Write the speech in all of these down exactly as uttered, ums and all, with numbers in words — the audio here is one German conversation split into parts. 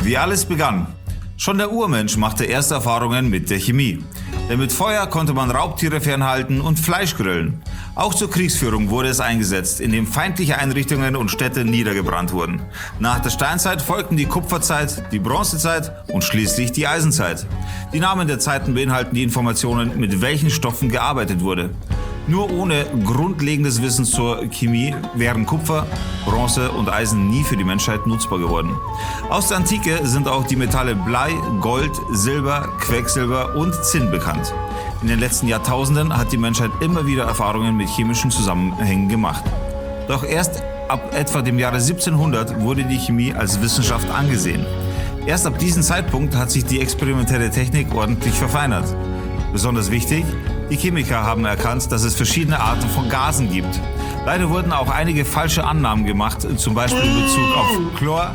wie alles begann. Schon der Urmensch machte erste Erfahrungen mit der Chemie. Denn mit Feuer konnte man Raubtiere fernhalten und Fleisch grillen. Auch zur Kriegsführung wurde es eingesetzt, indem feindliche Einrichtungen und Städte niedergebrannt wurden. Nach der Steinzeit folgten die Kupferzeit, die Bronzezeit und schließlich die Eisenzeit. Die Namen der Zeiten beinhalten die Informationen, mit welchen Stoffen gearbeitet wurde. Nur ohne grundlegendes Wissen zur Chemie wären Kupfer, Bronze und Eisen nie für die Menschheit nutzbar geworden. Aus der Antike sind auch die Metalle Blei, Gold, Silber, Quecksilber und Zinn bekannt. In den letzten Jahrtausenden hat die Menschheit immer wieder Erfahrungen mit chemischen Zusammenhängen gemacht. Doch erst ab etwa dem Jahre siebzehnhundert wurde die Chemie als Wissenschaft angesehen. Erst ab diesem Zeitpunkt hat sich die experimentelle Technik ordentlich verfeinert. Besonders wichtig, die Chemiker haben erkannt, dass es verschiedene Arten von Gasen gibt. Leider wurden auch einige falsche Annahmen gemacht, zum Beispiel in Bezug auf Chlor,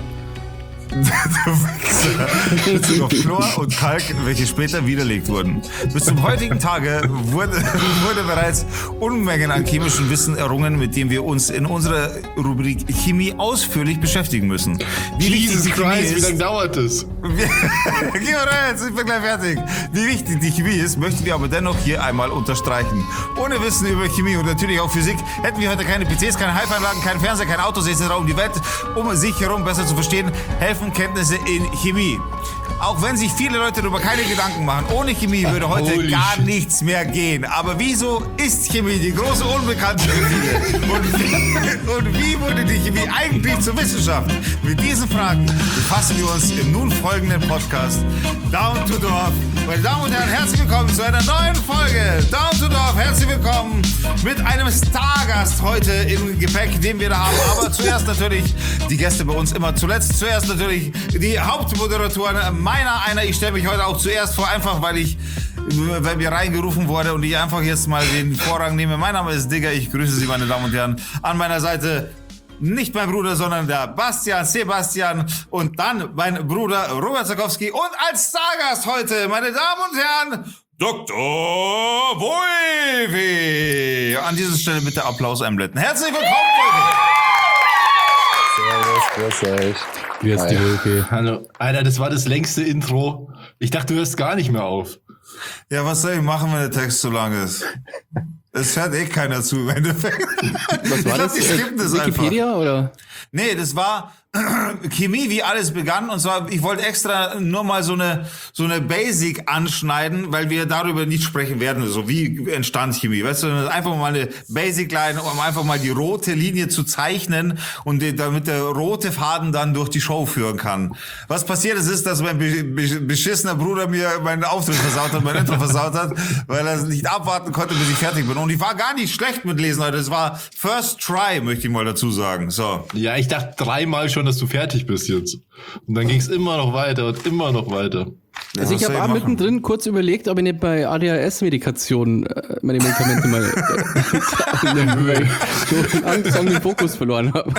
in Bezug auf Chlor und Kalk, welche später widerlegt wurden. Bis zum heutigen Tage wurde, wurde bereits Unmengen an chemischem Wissen errungen, mit dem wir uns in unserer Rubrik Chemie ausführlich beschäftigen müssen. Wie Jesus Christ, wie lange dauert das? Geh mal rein, ich bin gleich fertig. Wie wichtig die Chemie ist, möchten wir aber dennoch hier einmal unterstreichen. Ohne Wissen über Chemie und natürlich auch Physik hätten wir heute keine P Cs, keine Hi-Fi-Anlagen, keinen Fernseher, kein Autos et cetera, um die Welt um sich herum besser zu verstehen, helfen Kenntnisse in Chemie. Auch wenn sich viele Leute darüber keine Gedanken machen, ohne Chemie würde heute Holy gar shit. nichts mehr gehen. Aber wieso ist Chemie die große Unbekannte für viele? Und wie, und wie wurde die Chemie eigentlich zur Wissenschaft? Mit diesen Fragen befassen wir uns im nun folgenden Podcast Down to Dorf. Meine Damen und Herren, herzlich willkommen zu einer neuen Folge Down to Dorf. Herzlich willkommen mit einem Stargast heute im Gepäck, den wir da haben. Aber zuerst natürlich die Gäste bei uns immer zuletzt. Zuerst natürlich die Hauptmoderatoren. Meiner einer, ich stelle mich heute auch zuerst vor, einfach weil ich, weil mir reingerufen wurde und ich einfach jetzt mal den Vorrang nehme. Mein Name ist Digger, ich grüße Sie, meine Damen und Herren. An meiner Seite nicht mein Bruder, sondern der Bastian, Sebastian und dann mein Bruder Robert Zakowski und als Stargast heute, meine Damen und Herren, Doktor Wolfi. An dieser Stelle bitte Applaus einblenden. Herzlich willkommen, Wolfi. Servus, grüß euch. Grüß die Wolke. Hallo. Alter, das war das längste Intro. Ich dachte, du hörst gar nicht mehr auf. Ja, was soll ich machen, wenn der Text zu lang ist? Es hört eh keiner zu im Endeffekt. Was war das? Ich glaub, die skippen das Wikipedia einfach. oder? Nee, das war Chemie, wie alles begann. Und zwar, ich wollte extra nur mal so eine so eine Basic anschneiden, weil wir darüber nicht sprechen werden. So wie entstand Chemie. Weißt du, einfach mal eine Basic-Line, um einfach mal die rote Linie zu zeichnen und die, damit der rote Faden dann durch die Show führen kann. Was passiert ist, ist, dass mein be- be- beschissener Bruder mir meinen Auftritt versaut hat, mein Intro versaut hat, weil er nicht abwarten konnte, bis ich fertig bin. Und ich war gar nicht schlecht mit Lesen, Leute. Es war First Try, möchte ich mal dazu sagen. So. Ja, ich dachte dreimal schon, dass du fertig bist jetzt. Und dann ging es immer noch weiter und immer noch weiter. Ja, Also was ich soll habe auch machen? mittendrin kurz überlegt, ob ich nicht bei A D H S-Medikation äh, meine Medikamente mal äh, nehmen will. So langsam den Fokus verloren habe.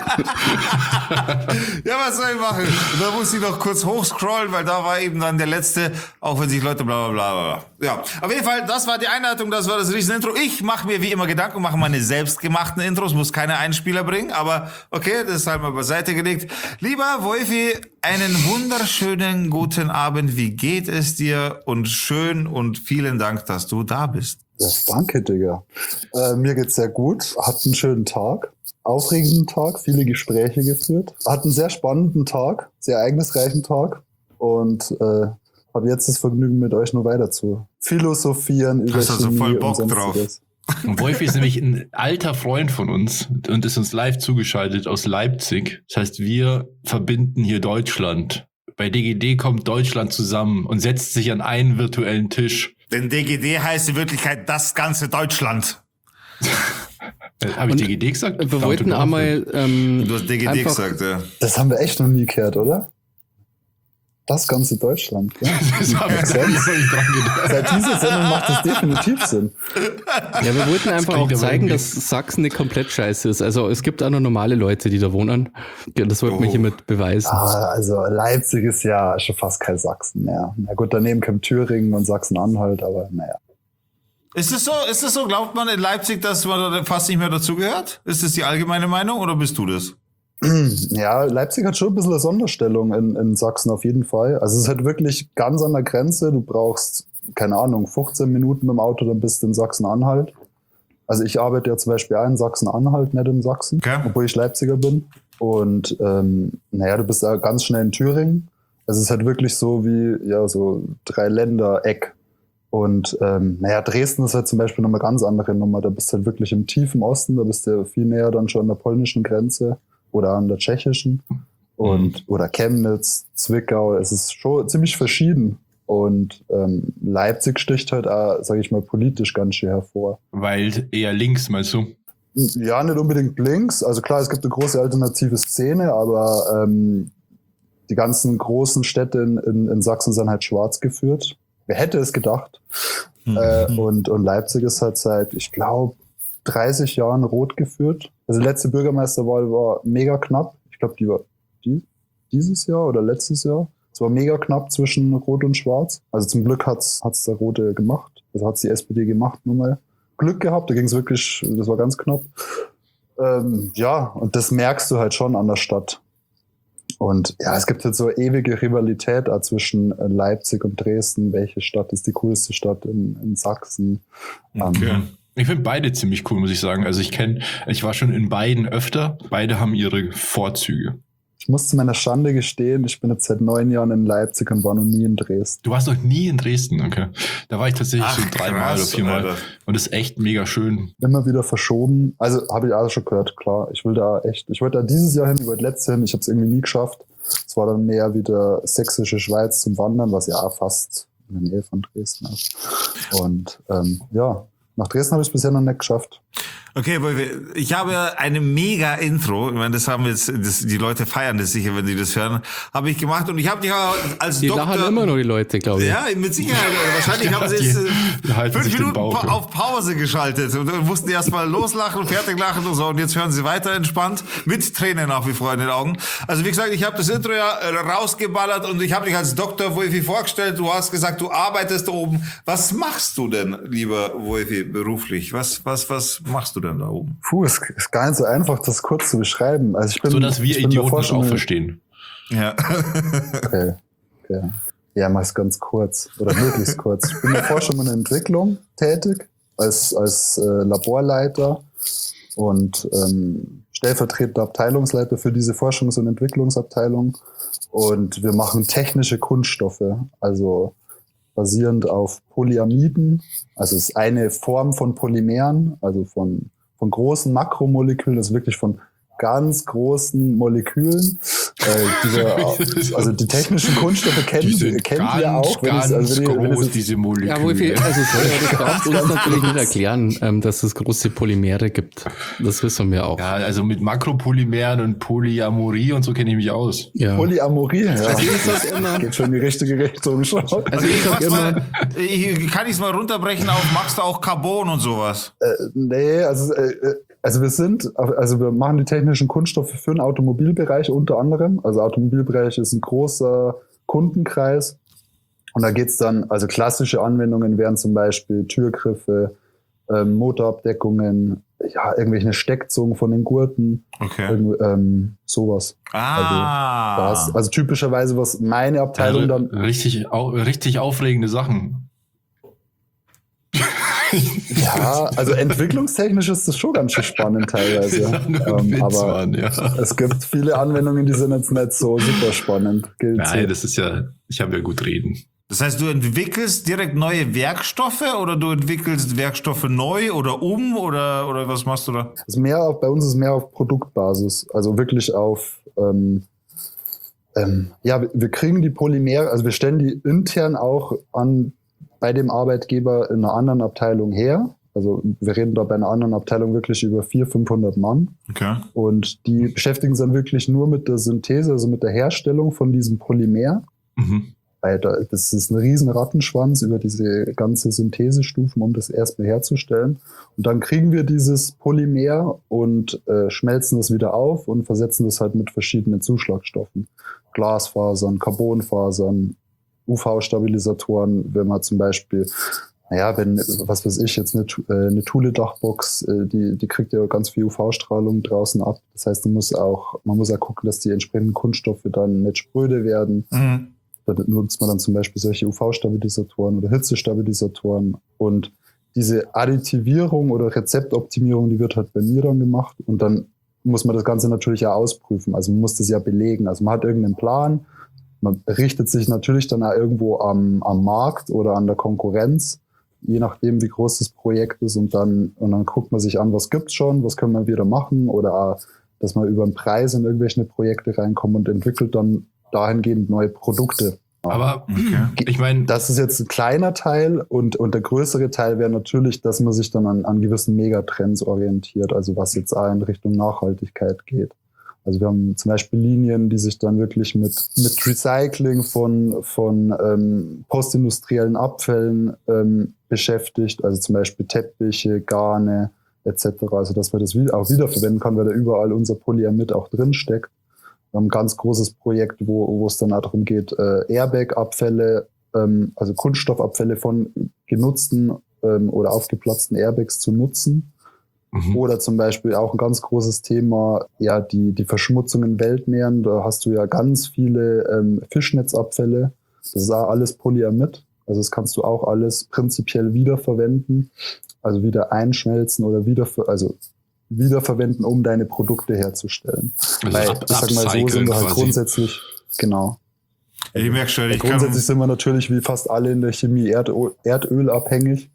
Ja, was soll ich machen? Und da muss ich noch kurz hochscrollen, weil da war eben dann der letzte, auch wenn sich Leute bla bla bla bla. Ja, auf jeden Fall, das war die Einleitung, das war das Riesen-Intro. Ich mache mir wie immer Gedanken, mache meine selbstgemachten Intros, muss keine Einspieler bringen, aber okay, das ist halt mal beiseite gelegt. Lieber Wolfi, einen wunderschönen guten Abend. Wie geht es dir? Und schön und vielen Dank, dass du da bist. Ja, danke, Digga. Äh, mir geht's sehr gut. Hat einen schönen Tag. Aufregenden Tag. Viele Gespräche geführt. Hat einen sehr spannenden Tag. Sehr ereignisreichen Tag. Und äh, habe jetzt das Vergnügen, mit euch nur weiter zu philosophieren über Hast du also Chemie voll Bock und drauf? Sonstiges. Und Wolfi ist nämlich ein alter Freund von uns und ist uns live zugeschaltet aus Leipzig. Das heißt, wir verbinden hier Deutschland. Bei D G D kommt Deutschland zusammen und setzt sich an einen virtuellen Tisch. Denn D G D heißt in Wirklichkeit das ganze Deutschland. Äh, Habe ich D G D gesagt? Wir wollten einmal ähm, Du hast D G D einfach, gesagt, ja. Das haben wir echt noch nie gehört, oder? Das ganze Deutschland. Ja. Das habe ich Selbst- noch nicht dran gedacht. Seit dieser Sendung macht das definitiv Sinn. Ja, wir wollten einfach klingt auch aber zeigen, irgendwie- dass Sachsen nicht komplett scheiße ist. Also es gibt auch noch normale Leute, die da wohnen. Ja, das wollten wir Oh. hiermit beweisen. Ah, also Leipzig ist ja schon fast kein Sachsen mehr. Na gut, daneben kommt Thüringen und Sachsen-Anhalt, aber naja. Ist es so, ist es so, glaubt man in Leipzig, dass man da fast nicht mehr dazugehört? Ist das die allgemeine Meinung oder bist du das? Ja, Leipzig hat schon ein bisschen eine Sonderstellung in, in Sachsen auf jeden Fall. Also es ist halt wirklich ganz an der Grenze. Du brauchst, keine Ahnung, fünfzehn Minuten mit dem Auto, dann bist du in Sachsen-Anhalt. Also ich arbeite ja zum Beispiel auch in Sachsen-Anhalt, nicht in Sachsen, Okay. obwohl ich Leipziger bin. Und ähm, naja, du bist da ganz schnell in Thüringen. Also es ist halt wirklich so wie, ja, so drei Länder-Eck. Und ähm, naja, Dresden ist halt zum Beispiel nochmal ganz andere Nummer. Da bist du halt wirklich im tiefen Osten, da bist du viel näher dann schon an der polnischen Grenze oder an der tschechischen. Und, oder Chemnitz, Zwickau, es ist schon ziemlich verschieden. Und ähm, Leipzig sticht halt auch, sage ich mal, politisch ganz schön hervor. Weil eher links, meinst du? Ja, nicht unbedingt links. Also klar, es gibt eine große alternative Szene, aber ähm, die ganzen großen Städte in, in, in Sachsen sind halt schwarz geführt. Wer hätte es gedacht? Mhm. Äh, und, und Leipzig ist halt seit, ich glaube, dreißig Jahren rot geführt. Also die letzte Bürgermeisterwahl war mega knapp. Ich glaube, die war die, dieses Jahr oder letztes Jahr. Es war mega knapp zwischen Rot und Schwarz. Also zum Glück hat's hat's der Rote gemacht. Also hat's die S P D gemacht, nur mal. Glück gehabt, da ging's wirklich, das war ganz knapp. Ähm, ja, und das merkst du halt schon an der Stadt. Und ja, es gibt halt so ewige Rivalität auch zwischen Leipzig und Dresden. Welche Stadt ist die coolste Stadt in, in Sachsen? Okay. Ähm, Ich finde beide ziemlich cool, muss ich sagen. Also ich kenne, ich war schon in beiden öfter. Beide haben ihre Vorzüge. Ich muss zu meiner Schande gestehen, ich bin jetzt seit neun Jahren in Leipzig und war noch nie in Dresden. Du warst noch nie in Dresden, okay. Da war ich tatsächlich Ach, so dreimal oder krass, viermal. Alter. Und ist echt mega schön. Immer wieder verschoben. Also habe ich auch schon gehört, klar. Ich will da echt, ich wollte da dieses Jahr hin, ich wollte letztes Jahr hin, ich habe es irgendwie nie geschafft. Es war dann mehr wieder sächsische Schweiz zum Wandern, was ja auch fast in der Nähe von Dresden ist. Und ähm, ja, nach Dresden habe ich es bisher noch nicht geschafft. Okay, ich habe eine mega Intro, ich meine, das haben jetzt, das, die Leute feiern das sicher, wenn sie das hören, habe ich gemacht und ich habe dich als Die Doktor... lachen immer noch die Leute, glaube ich. Ja, mit Sicherheit. Wahrscheinlich haben sie jetzt Die halten fünf sich den Minuten Bauch, pa- ja. auf Pause geschaltet und dann mussten die erstmal loslachen und fertig lachen und so und jetzt hören sie weiter entspannt mit Tränen nach wie vor in den Augen. Also wie gesagt, ich habe das Intro ja äh, rausgeballert und ich habe dich als Doktor Wolfi vorgestellt. Du hast gesagt, du arbeitest da oben. Was machst du denn, lieber Wolfi, beruflich? Was, was, was machst du denn da oben? Puh, es ist gar nicht so einfach, das kurz zu beschreiben. Also ich bin, So dass wir ich bin Idioten davor das schon auch in- verstehen. Ja. Okay. Okay. Ja, mach's ganz kurz oder möglichst kurz. Ich bin davor schon in der Entwicklung tätig, als, als äh, Laborleiter und ähm, stellvertretender Abteilungsleiter für diese Forschungs- und Entwicklungsabteilung. Und wir machen technische Kunststoffe, also basierend auf Polyamiden. Also es ist eine Form von Polymeren, also von, von großen Makromolekülen, das ist wirklich von ganz großen Molekülen. Äh, diese, also die technischen Kunststoffe kennen, Die sind kennt ganz, ihr auch. Wenn ganz ich, also wenn ihr, wenn groß, es, diese Moleküle. Ja, Wolfi, also sorry, aber das darfst du uns natürlich nicht erklären, ähm, dass es große Polymere gibt. Das wissen wir auch. Ja, also mit Makropolymeren und Polyamorie und so kenne ich mich aus. Ja. Polyamorie, ja. Also ich sag immer, Geht schon in die richtige Richtung. Schon. also ich sag Machst immer, mal, ich, kann ich es mal runterbrechen auf, machst du auch Carbon und sowas? Äh, nee, also, äh, also wir sind, also wir machen die technischen Kunststoffe für den Automobilbereich unter anderem. Also Automobilbereich ist ein großer Kundenkreis. Und da geht's dann, also klassische Anwendungen wären zum Beispiel Türgriffe, ähm, Motorabdeckungen, ja, irgendwelche Steckzungen von den Gurten, Okay. irgend, ähm, sowas. Ah. Das, also typischerweise, was meine Abteilung Also, dann, richtig, au, richtig aufregende Sachen. ja, also entwicklungstechnisch ist das schon ganz schön spannend teilweise. ähm, Witz, aber Mann, ja. es gibt viele Anwendungen, die sind jetzt nicht so super spannend. Gilt Nein, so. das ist ja, ich habe ja gut reden. Das heißt, du entwickelst direkt neue Werkstoffe oder du entwickelst Werkstoffe neu oder um oder, oder was machst du da? ist mehr auf, bei uns ist mehr auf Produktbasis, also wirklich auf, ähm, ähm, ja, wir- wir kriegen die Polymere, also wir stellen die intern auch an bei dem Arbeitgeber in einer anderen Abteilung her. Also wir reden da bei einer anderen Abteilung wirklich über vierhundert, fünfhundert Mann. Okay. Und die beschäftigen sich dann wirklich nur mit der Synthese, also mit der Herstellung von diesem Polymer. Mhm. Weil da, das ist ein riesen Rattenschwanz über diese ganze Synthesestufen, um das erstmal herzustellen. Und dann kriegen wir dieses Polymer und äh, schmelzen das wieder auf und versetzen das halt mit verschiedenen Zuschlagstoffen. Glasfasern, Carbonfasern, U V-Stabilisatoren, wenn man zum Beispiel naja, wenn, was weiß ich, jetzt eine, eine Thule-Dachbox, die, die kriegt ja ganz viel U V-Strahlung draußen ab. Das heißt, man muss auch, man muss auch gucken, dass die entsprechenden Kunststoffe dann nicht spröde werden. Mhm. Da nutzt man dann zum Beispiel solche U V-Stabilisatoren oder Hitzestabilisatoren. Und diese Additivierung oder Rezeptoptimierung, die wird halt bei mir dann gemacht. Und dann muss man das Ganze natürlich auch ausprüfen. Also man muss das ja belegen. Also man hat irgendeinen Plan. Man richtet sich natürlich dann auch irgendwo am, am Markt oder an der Konkurrenz, je nachdem, wie groß das Projekt ist. Und dann, und dann guckt man sich an, was gibt's schon, was können wir wieder machen. Oder auch, dass man über den Preis in irgendwelche Projekte reinkommt und entwickelt dann dahingehend neue Produkte. Aber Okay. ich meine, Das ist jetzt ein kleiner Teil und, und der größere Teil wäre natürlich, dass man sich dann an, an gewissen Megatrends orientiert, also was jetzt auch in Richtung Nachhaltigkeit geht. Also wir haben zum Beispiel Linien, die sich dann wirklich mit, mit Recycling von, von ähm, postindustriellen Abfällen ähm, beschäftigt, also zum Beispiel Teppiche, Garne et cetera. Also dass man das auch wiederverwenden kann, weil da überall unser Polyamid auch drin steckt. Wir haben ein ganz großes Projekt, wo, wo es dann auch darum geht, äh, Airbag-Abfälle, ähm, also Kunststoffabfälle von genutzten ähm, oder aufgeplatzten Airbags zu nutzen. mhm. Oder zum Beispiel auch ein ganz großes Thema, ja, die, die Verschmutzung in Weltmeeren. Da hast du ja ganz viele ähm, Fischnetzabfälle. Das ist auch alles Polyamid. Also das kannst du auch alles prinzipiell wiederverwenden, also wieder einschmelzen oder wieder, also wiederverwenden, um deine Produkte herzustellen. Also Weil, ab- ich sag mal so, upcyclen sind wir halt quasi. grundsätzlich, genau. Ich merke schon, ich kann, Grundsätzlich sind wir natürlich wie fast alle in der Chemie Erdöl, Erdöl abhängig.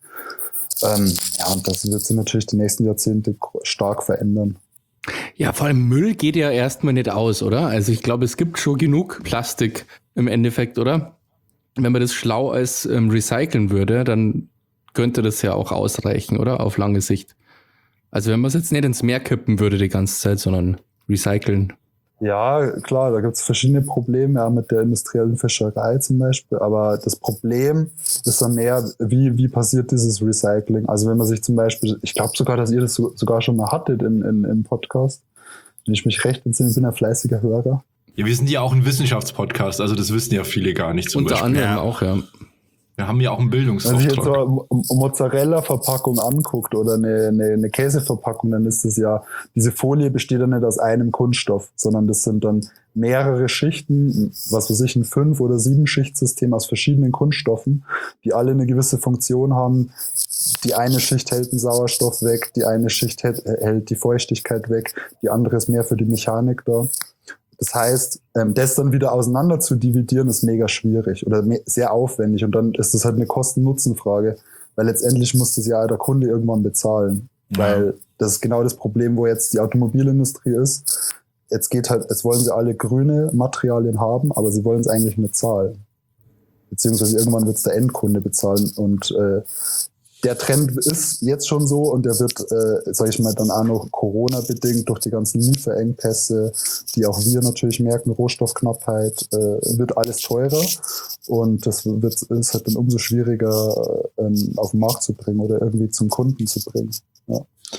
Ähm, ja, und das wird sich natürlich die nächsten Jahrzehnte stark verändern. Ja, vor allem Müll geht ja erstmal nicht aus, oder? Also ich glaube, es gibt schon genug Plastik im Endeffekt, oder? Wenn man das schlau als ähm, recyceln würde, dann könnte das ja auch ausreichen, oder? Auf lange Sicht. Also wenn man es jetzt nicht ins Meer kippen würde die ganze Zeit, sondern recyceln. Ja, klar, da gibt es verschiedene Probleme, ja, mit der industriellen Fischerei zum Beispiel. Aber das Problem ist dann mehr, wie, wie passiert dieses Recycling? Also wenn man sich zum Beispiel, ich glaube sogar, dass ihr das so, sogar schon mal hattet in, in, im Podcast. Wenn ich mich recht entsinne, ich bin ein fleißiger Hörer. Ja, wir sind ja auch ein Wissenschaftspodcast, also das wissen ja viele gar nicht zum Unter Beispiel. anderem ja. auch, ja. Wir haben ja auch einen Wenn man sich jetzt Bildungsauftrag. so eine Mozzarella-Verpackung anguckt oder eine, eine, eine Käseverpackung, dann ist das ja, diese Folie besteht ja nicht aus einem Kunststoff, sondern das sind dann mehrere Schichten, was weiß ich, ein fünf- oder sieben Schichtsystem aus verschiedenen Kunststoffen, die alle eine gewisse Funktion haben. Die eine Schicht hält den Sauerstoff weg, die eine Schicht hält, hält die Feuchtigkeit weg, die andere ist mehr für die Mechanik da. Das heißt, das dann wieder auseinander zu dividieren, ist mega schwierig oder sehr aufwendig. Und dann ist das halt eine Kosten-Nutzen-Frage, weil letztendlich muss das ja der Kunde irgendwann bezahlen. Ja. Weil das ist genau das Problem, wo jetzt die Automobilindustrie ist. Jetzt geht halt, jetzt wollen sie alle grüne Materialien haben, aber sie wollen es eigentlich nicht zahlen. Beziehungsweise irgendwann wird es der Endkunde bezahlen. Und äh, der Trend ist jetzt schon so und der wird, äh, sage ich mal, dann auch noch Corona-bedingt durch die ganzen Lieferengpässe, die auch wir natürlich merken, Rohstoffknappheit, äh, wird alles teurer und das wird, ist halt dann umso schwieriger ähm, auf den Markt zu bringen oder irgendwie zum Kunden zu bringen. Ja.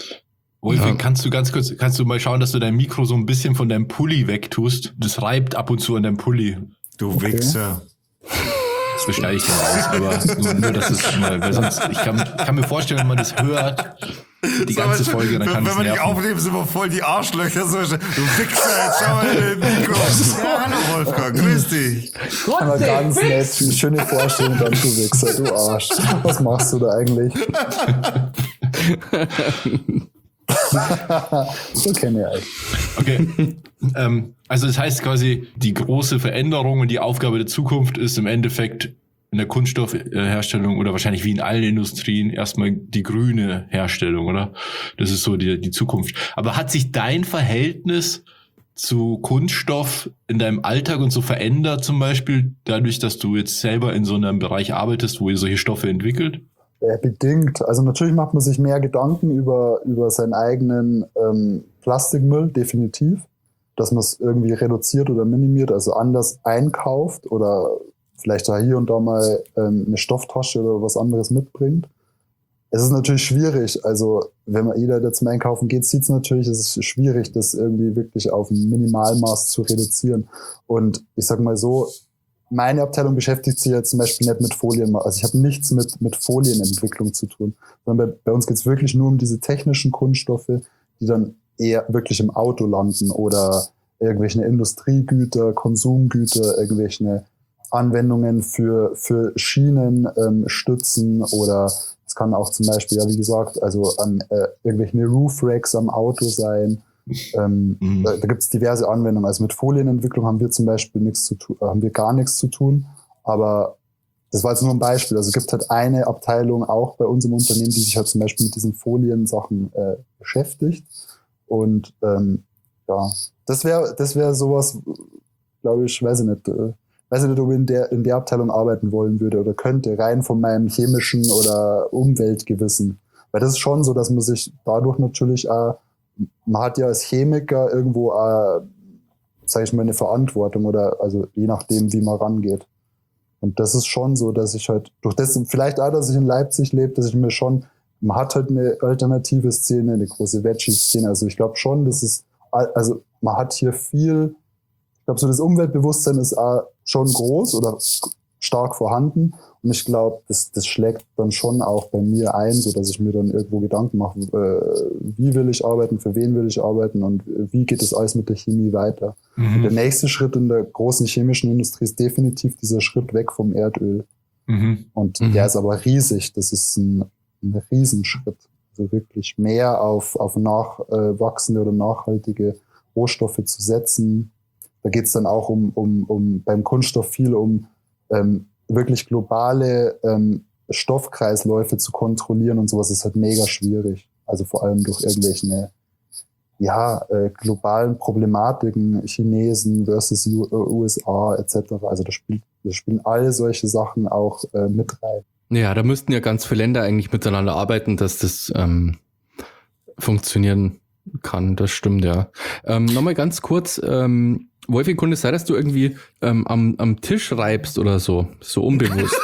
Wolfi, Ja. kannst du ganz kurz, kannst du mal schauen, dass du dein Mikro so ein bisschen von deinem Pulli wegtust? Das reibt ab und zu an deinem Pulli. du Okay. Wichser. Das beschneide ich dann raus, aber nur, nur dass es mal, weil sonst, ich kann, kann mir vorstellen, wenn man das hört, die ganze Folge, dann kann Wenn es wir nicht nerven. aufnehmen, sind wir voll die Arschlöcher. So, du Wichser, jetzt schau mal in den Mikro. Ja, hallo Wolfgang, grüß dich. Aber ganz nett, eine schöne Vorstellung, dann du Wichser, du Arsch. Was machst du da eigentlich? So kenne ich euch. Okay. ähm, also das heißt quasi, die große Veränderung und die Aufgabe der Zukunft ist im Endeffekt in der Kunststoffherstellung oder wahrscheinlich wie in allen Industrien erstmal die grüne Herstellung, oder? Das ist so die, die Zukunft. Aber hat sich dein Verhältnis zu Kunststoff in deinem Alltag und so verändert, zum Beispiel dadurch, dass du jetzt selber in so einem Bereich arbeitest, wo ihr solche Stoffe entwickelt? Äh, bedingt. Also natürlich macht man sich mehr Gedanken über, über seinen eigenen ähm, Plastikmüll, definitiv. Dass man es irgendwie reduziert oder minimiert, also anders einkauft oder vielleicht da hier und da mal ähm, eine Stofftasche oder was anderes mitbringt. Es ist natürlich schwierig, also wenn man jeder, der zum Einkaufen geht, sieht es natürlich, es ist schwierig, das irgendwie wirklich auf ein Minimalmaß zu reduzieren. Und ich sag mal so, meine Abteilung beschäftigt sich ja zum Beispiel nicht mit Folien, also ich habe nichts mit, mit Folienentwicklung zu tun, sondern bei, bei uns geht es wirklich nur um diese technischen Kunststoffe, die dann eher wirklich im Auto landen oder irgendwelche Industriegüter, Konsumgüter, irgendwelche Anwendungen für, für Schienen, ähm, Stützen oder es kann auch zum Beispiel, ja wie gesagt, also an äh, irgendwelche Roof-Racks am Auto sein. Ähm, mhm. Da, da gibt es diverse Anwendungen. Also mit Folienentwicklung haben wir zum Beispiel nichts zu tun, haben wir gar nichts zu tun. Aber das war jetzt nur ein Beispiel. Also es gibt halt eine Abteilung auch bei unserem Unternehmen, die sich halt zum Beispiel mit diesen Foliensachen äh, beschäftigt. Und ähm, ja, das wäre das wäre sowas, glaube ich, weiß ich nicht, äh, weiß ich nicht, ob ich in der, in der Abteilung arbeiten wollen würde oder könnte, rein von meinem chemischen oder Umweltgewissen. Weil das ist schon so, dass man sich dadurch natürlich auch, man hat ja als Chemiker irgendwo auch, sage ich mal, eine Verantwortung oder also je nachdem, wie man rangeht. Und das ist schon so, dass ich halt, durch das, vielleicht auch, dass ich in Leipzig lebe, dass ich mir schon, man hat halt eine alternative Szene, eine große Veggie-Szene. Also ich glaube schon, dass es, also man hat hier viel, ich glaube so das Umweltbewusstsein ist auch schon groß oder stark vorhanden. Und ich glaube, das, das schlägt dann schon auch bei mir ein, so dass ich mir dann irgendwo Gedanken mache, äh, wie will ich arbeiten, für wen will ich arbeiten und wie geht das alles mit der Chemie weiter. Mhm. Und der nächste Schritt in der großen chemischen Industrie ist definitiv dieser Schritt weg vom Erdöl. Mhm. Und mhm. der ist aber riesig. Das ist ein, ein Riesenschritt. Also wirklich mehr auf, auf nachwachsende oder nachhaltige Rohstoffe zu setzen. Da geht es dann auch um, um, um beim Kunststoff viel um ähm, wirklich globale ähm, Stoffkreisläufe zu kontrollieren und sowas ist halt mega schwierig. Also vor allem durch irgendwelche ja, äh, globalen Problematiken, Chinesen versus U- U S A et cetera. Also da, spielt, da spielen alle solche Sachen auch äh, mit rein. Ja, da müssten ja ganz viele Länder eigentlich miteinander arbeiten, dass das ähm, funktionieren kann. Das stimmt, ja. Ähm, Nochmal ganz kurz, ähm, Wolfi, könnte es sein, dass du irgendwie ähm, am, am Tisch reibst oder so, so unbewusst?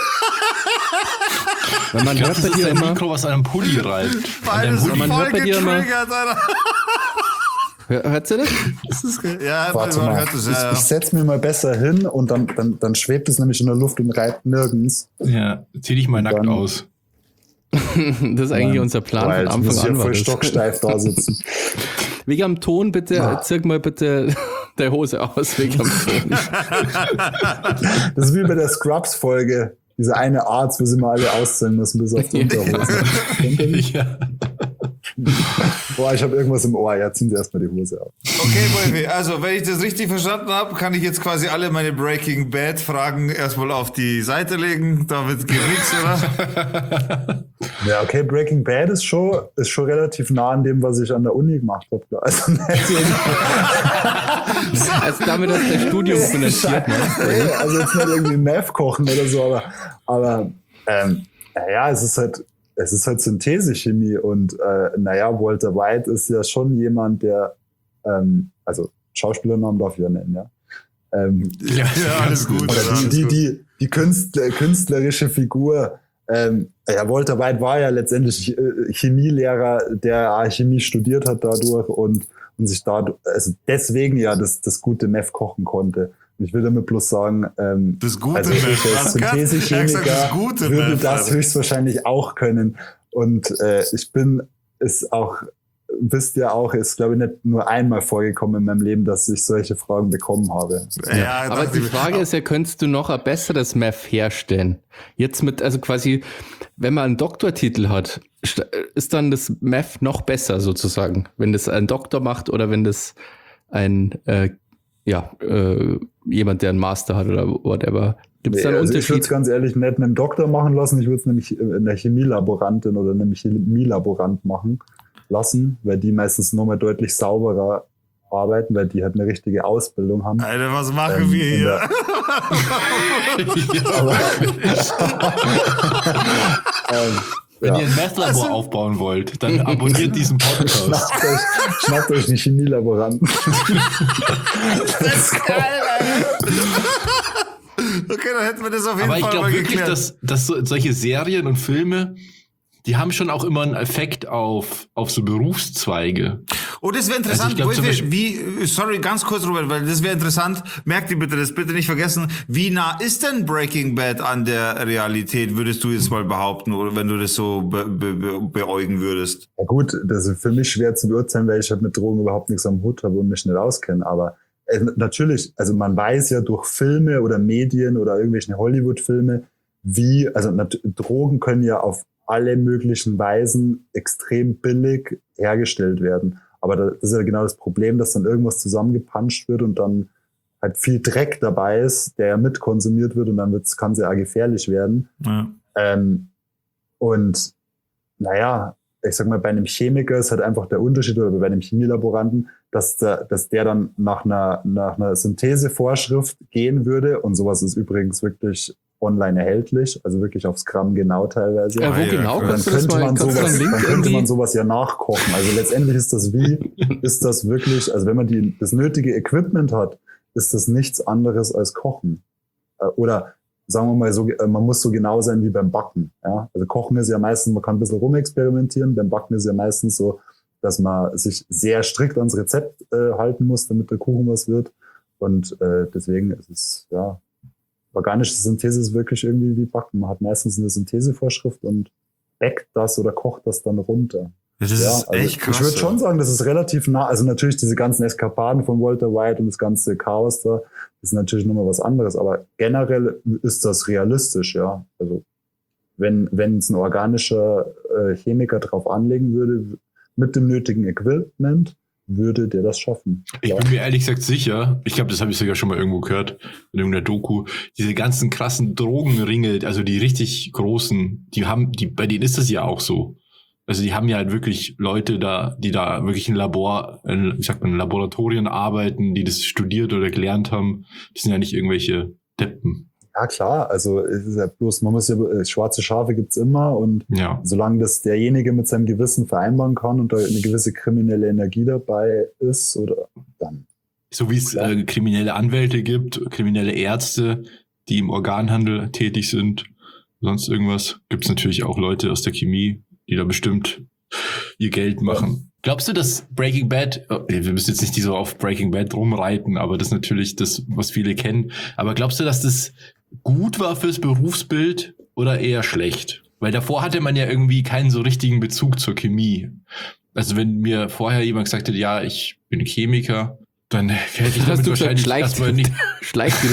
Weil man ich glaub, hört bei das dir ist immer, ein Mikro, was an einem Pulli reibt. Beides Pulli. man hört bei dir immer, Alter. hör, hört ihr das? das ist, ja, Warte man mal, hört das, ich, ja, ja. ich setze mir mal besser hin und dann, dann, dann schwebt es nämlich in der Luft und reibt nirgends. Ja, zieh dich mal nackt Dann- aus. Das ist eigentlich Mann, unser Plan boah, von jetzt Anfang muss ich ja an. War voll das. stocksteif da sitzen. Wegen am Ton bitte, Ja. zirk mal bitte der Hose aus, wegen am Ton. Das ist wie bei der Scrubs-Folge. Diese eine Arzt, wo sie mal alle ausziehen müssen, bis auf die Unterhose. Kennt ihr nicht? Ja. Boah, ich habe irgendwas im Ohr. Ja, ziehen Sie erstmal die Hose auf. Okay, Wolfi, also wenn ich das richtig verstanden habe, kann ich jetzt quasi alle meine Breaking Bad Fragen erstmal auf die Seite legen. Damit geht nichts, oder? Ja, okay, Breaking Bad ist schon, ist schon relativ nah an dem, was ich an der Uni gemacht habe. Also, Also damit hast du dein Studium finanziert, ne? nee, also jetzt nicht irgendwie Meth kochen oder so, aber, aber ähm, naja, es ist halt, es ist halt Synthesechemie und äh, naja, Walter White ist ja schon jemand, der, ähm, also Schauspielernamen darf ich ja nennen, ja. Ähm, Ja, Ja, alles gut. oder Alter, die, alles die, gut. die, die Künstler, künstlerische Figur. Ähm, ja, Walter White war ja letztendlich äh, Chemielehrer, der Chemie studiert hat dadurch und, und sich da, also deswegen ja das, das gute Meth kochen konnte. Und ich will damit bloß sagen, ähm, Das gute also Meth. ich als Was kannst- Synthesechemiker Er hat gesagt, das gute würde Meth, das Alter. höchstwahrscheinlich auch können. Und äh, ich bin, ist auch, wisst ihr auch, ist glaube ich nicht nur einmal vorgekommen in meinem Leben, dass ich solche Fragen bekommen habe. Ja, Aber dachte die ich- Frage ist ja, könntest du noch ein besseres Meth herstellen? Jetzt mit, also quasi, wenn man einen Doktortitel hat, st- ist dann das Meth noch besser sozusagen, wenn das ein Doktor macht oder wenn das ein, äh, ja, äh, jemand, der einen Master hat oder whatever. Gibt es da einen also ich würde es Unterschied? ganz ehrlich nicht einem Doktor machen lassen, ich würde es nämlich in der Chemielaborantin oder einem Chemielaborant machen lassen, weil die meistens nochmal deutlich sauberer arbeiten, weil die halt eine richtige Ausbildung haben. Alter, was machen Ähm, wir in hier? Aber, ähm, Wenn ja. ihr ein Meth-Labor Also- aufbauen wollt, dann abonniert diesen Podcast. Schnappt euch, schnappt euch einen Chemielaboranten. Das ist geil, Alter. Okay, dann hätten wir das auf jeden Aber ich Fall glaube mal wirklich, geklärt. dass, dass so, solche Serien und Filme, die haben schon auch immer einen Effekt auf, auf so Berufszweige. Oh, das wäre interessant. Also ich glaub, wie, wie, sorry, ganz kurz, Robert, weil das wäre interessant. Merkt ihr bitte das bitte nicht vergessen. Wie nah ist denn Breaking Bad an der Realität, würdest du jetzt mal behaupten, oder wenn du das so be, be, be, beäugen würdest? Ja gut, das ist für mich schwer zu beurteilen, weil ich halt mit Drogen überhaupt nichts am Hut habe und mich nicht auskenne. Aber äh, natürlich, also man weiß ja durch Filme oder Medien oder irgendwelche Hollywood-Filme, wie, also nat- Drogen können ja auf alle möglichen Weisen extrem billig hergestellt werden. Aber das ist ja genau das Problem, dass dann irgendwas zusammengepanscht wird und dann halt viel Dreck dabei ist, der mitkonsumiert wird und dann wird's, kann es ja auch gefährlich werden. Ja. Ähm, und naja, ich sag mal, bei einem Chemiker ist halt einfach der Unterschied, oder bei einem Chemielaboranten, dass der, dass der dann nach einer, nach einer Synthesevorschrift gehen würde. Und sowas ist übrigens wirklich online erhältlich, also wirklich aufs Gramm genau teilweise. Ja, wo ja, genau? klar. Dann Kannst du das könnte mal, man kannst du sowas, einen Link dann könnte irgendwie? man sowas ja nachkochen. Also letztendlich ist das wie, ist das wirklich, also wenn man die, das nötige Equipment hat, ist das nichts anderes als Kochen. Äh, Oder sagen wir mal so, man muss so genau sein wie beim Backen. Ja? Also Kochen ist ja meistens, man kann ein bisschen rumexperimentieren. Beim Backen ist ja meistens so, dass man sich sehr strikt ans Rezept äh, halten muss, damit der Kuchen was wird. Und äh, deswegen ist es, ja, organische Synthese ist wirklich irgendwie wie Backen. Man hat meistens eine Synthesevorschrift und backt das oder kocht das dann runter. Das Ja, ist also echt krass. ich würde schon sagen, das ist relativ nah. Also natürlich diese ganzen Eskapaden von Walter White und das ganze Chaos da, ist natürlich nochmal was anderes. Aber generell ist das realistisch, ja. Also wenn wenn es ein organischer äh, Chemiker drauf anlegen würde, mit dem nötigen Equipment, würde der das schaffen. Ich Ja. bin mir ehrlich gesagt sicher, ich glaube, das habe ich sogar schon mal irgendwo gehört, in irgendeiner Doku, diese ganzen krassen Drogenringe, also die richtig großen, die haben, die, bei denen ist das ja auch so. Also die haben ja halt wirklich Leute da, die da wirklich in Labor, in, wie sagt man, in Laboratorien arbeiten, die das studiert oder gelernt haben. Das sind ja nicht irgendwelche Deppen. Ja, klar, also es ist ja bloß, man muss ja, äh, schwarze Schafe gibt's immer und Ja. solange das derjenige mit seinem Gewissen vereinbaren kann und da eine gewisse kriminelle Energie dabei ist, oder dann. So wie es äh, kriminelle Anwälte gibt, kriminelle Ärzte, die im Organhandel tätig sind, sonst irgendwas, gibt es natürlich auch Leute aus der Chemie, die da bestimmt ihr Geld machen. Glaubst du, dass Breaking Bad, oh, wir müssen jetzt nicht so auf Breaking Bad rumreiten, aber das ist natürlich das, was viele kennen, aber glaubst du, dass das gut war fürs Berufsbild oder eher schlecht? Weil davor hatte man ja irgendwie keinen so richtigen Bezug zur Chemie. Also wenn mir vorher jemand gesagt hätte, ja, ich bin Chemiker, dann hätte ich Hast damit du gesagt, wahrscheinlich schleicht, erstmal nicht... schleicht wie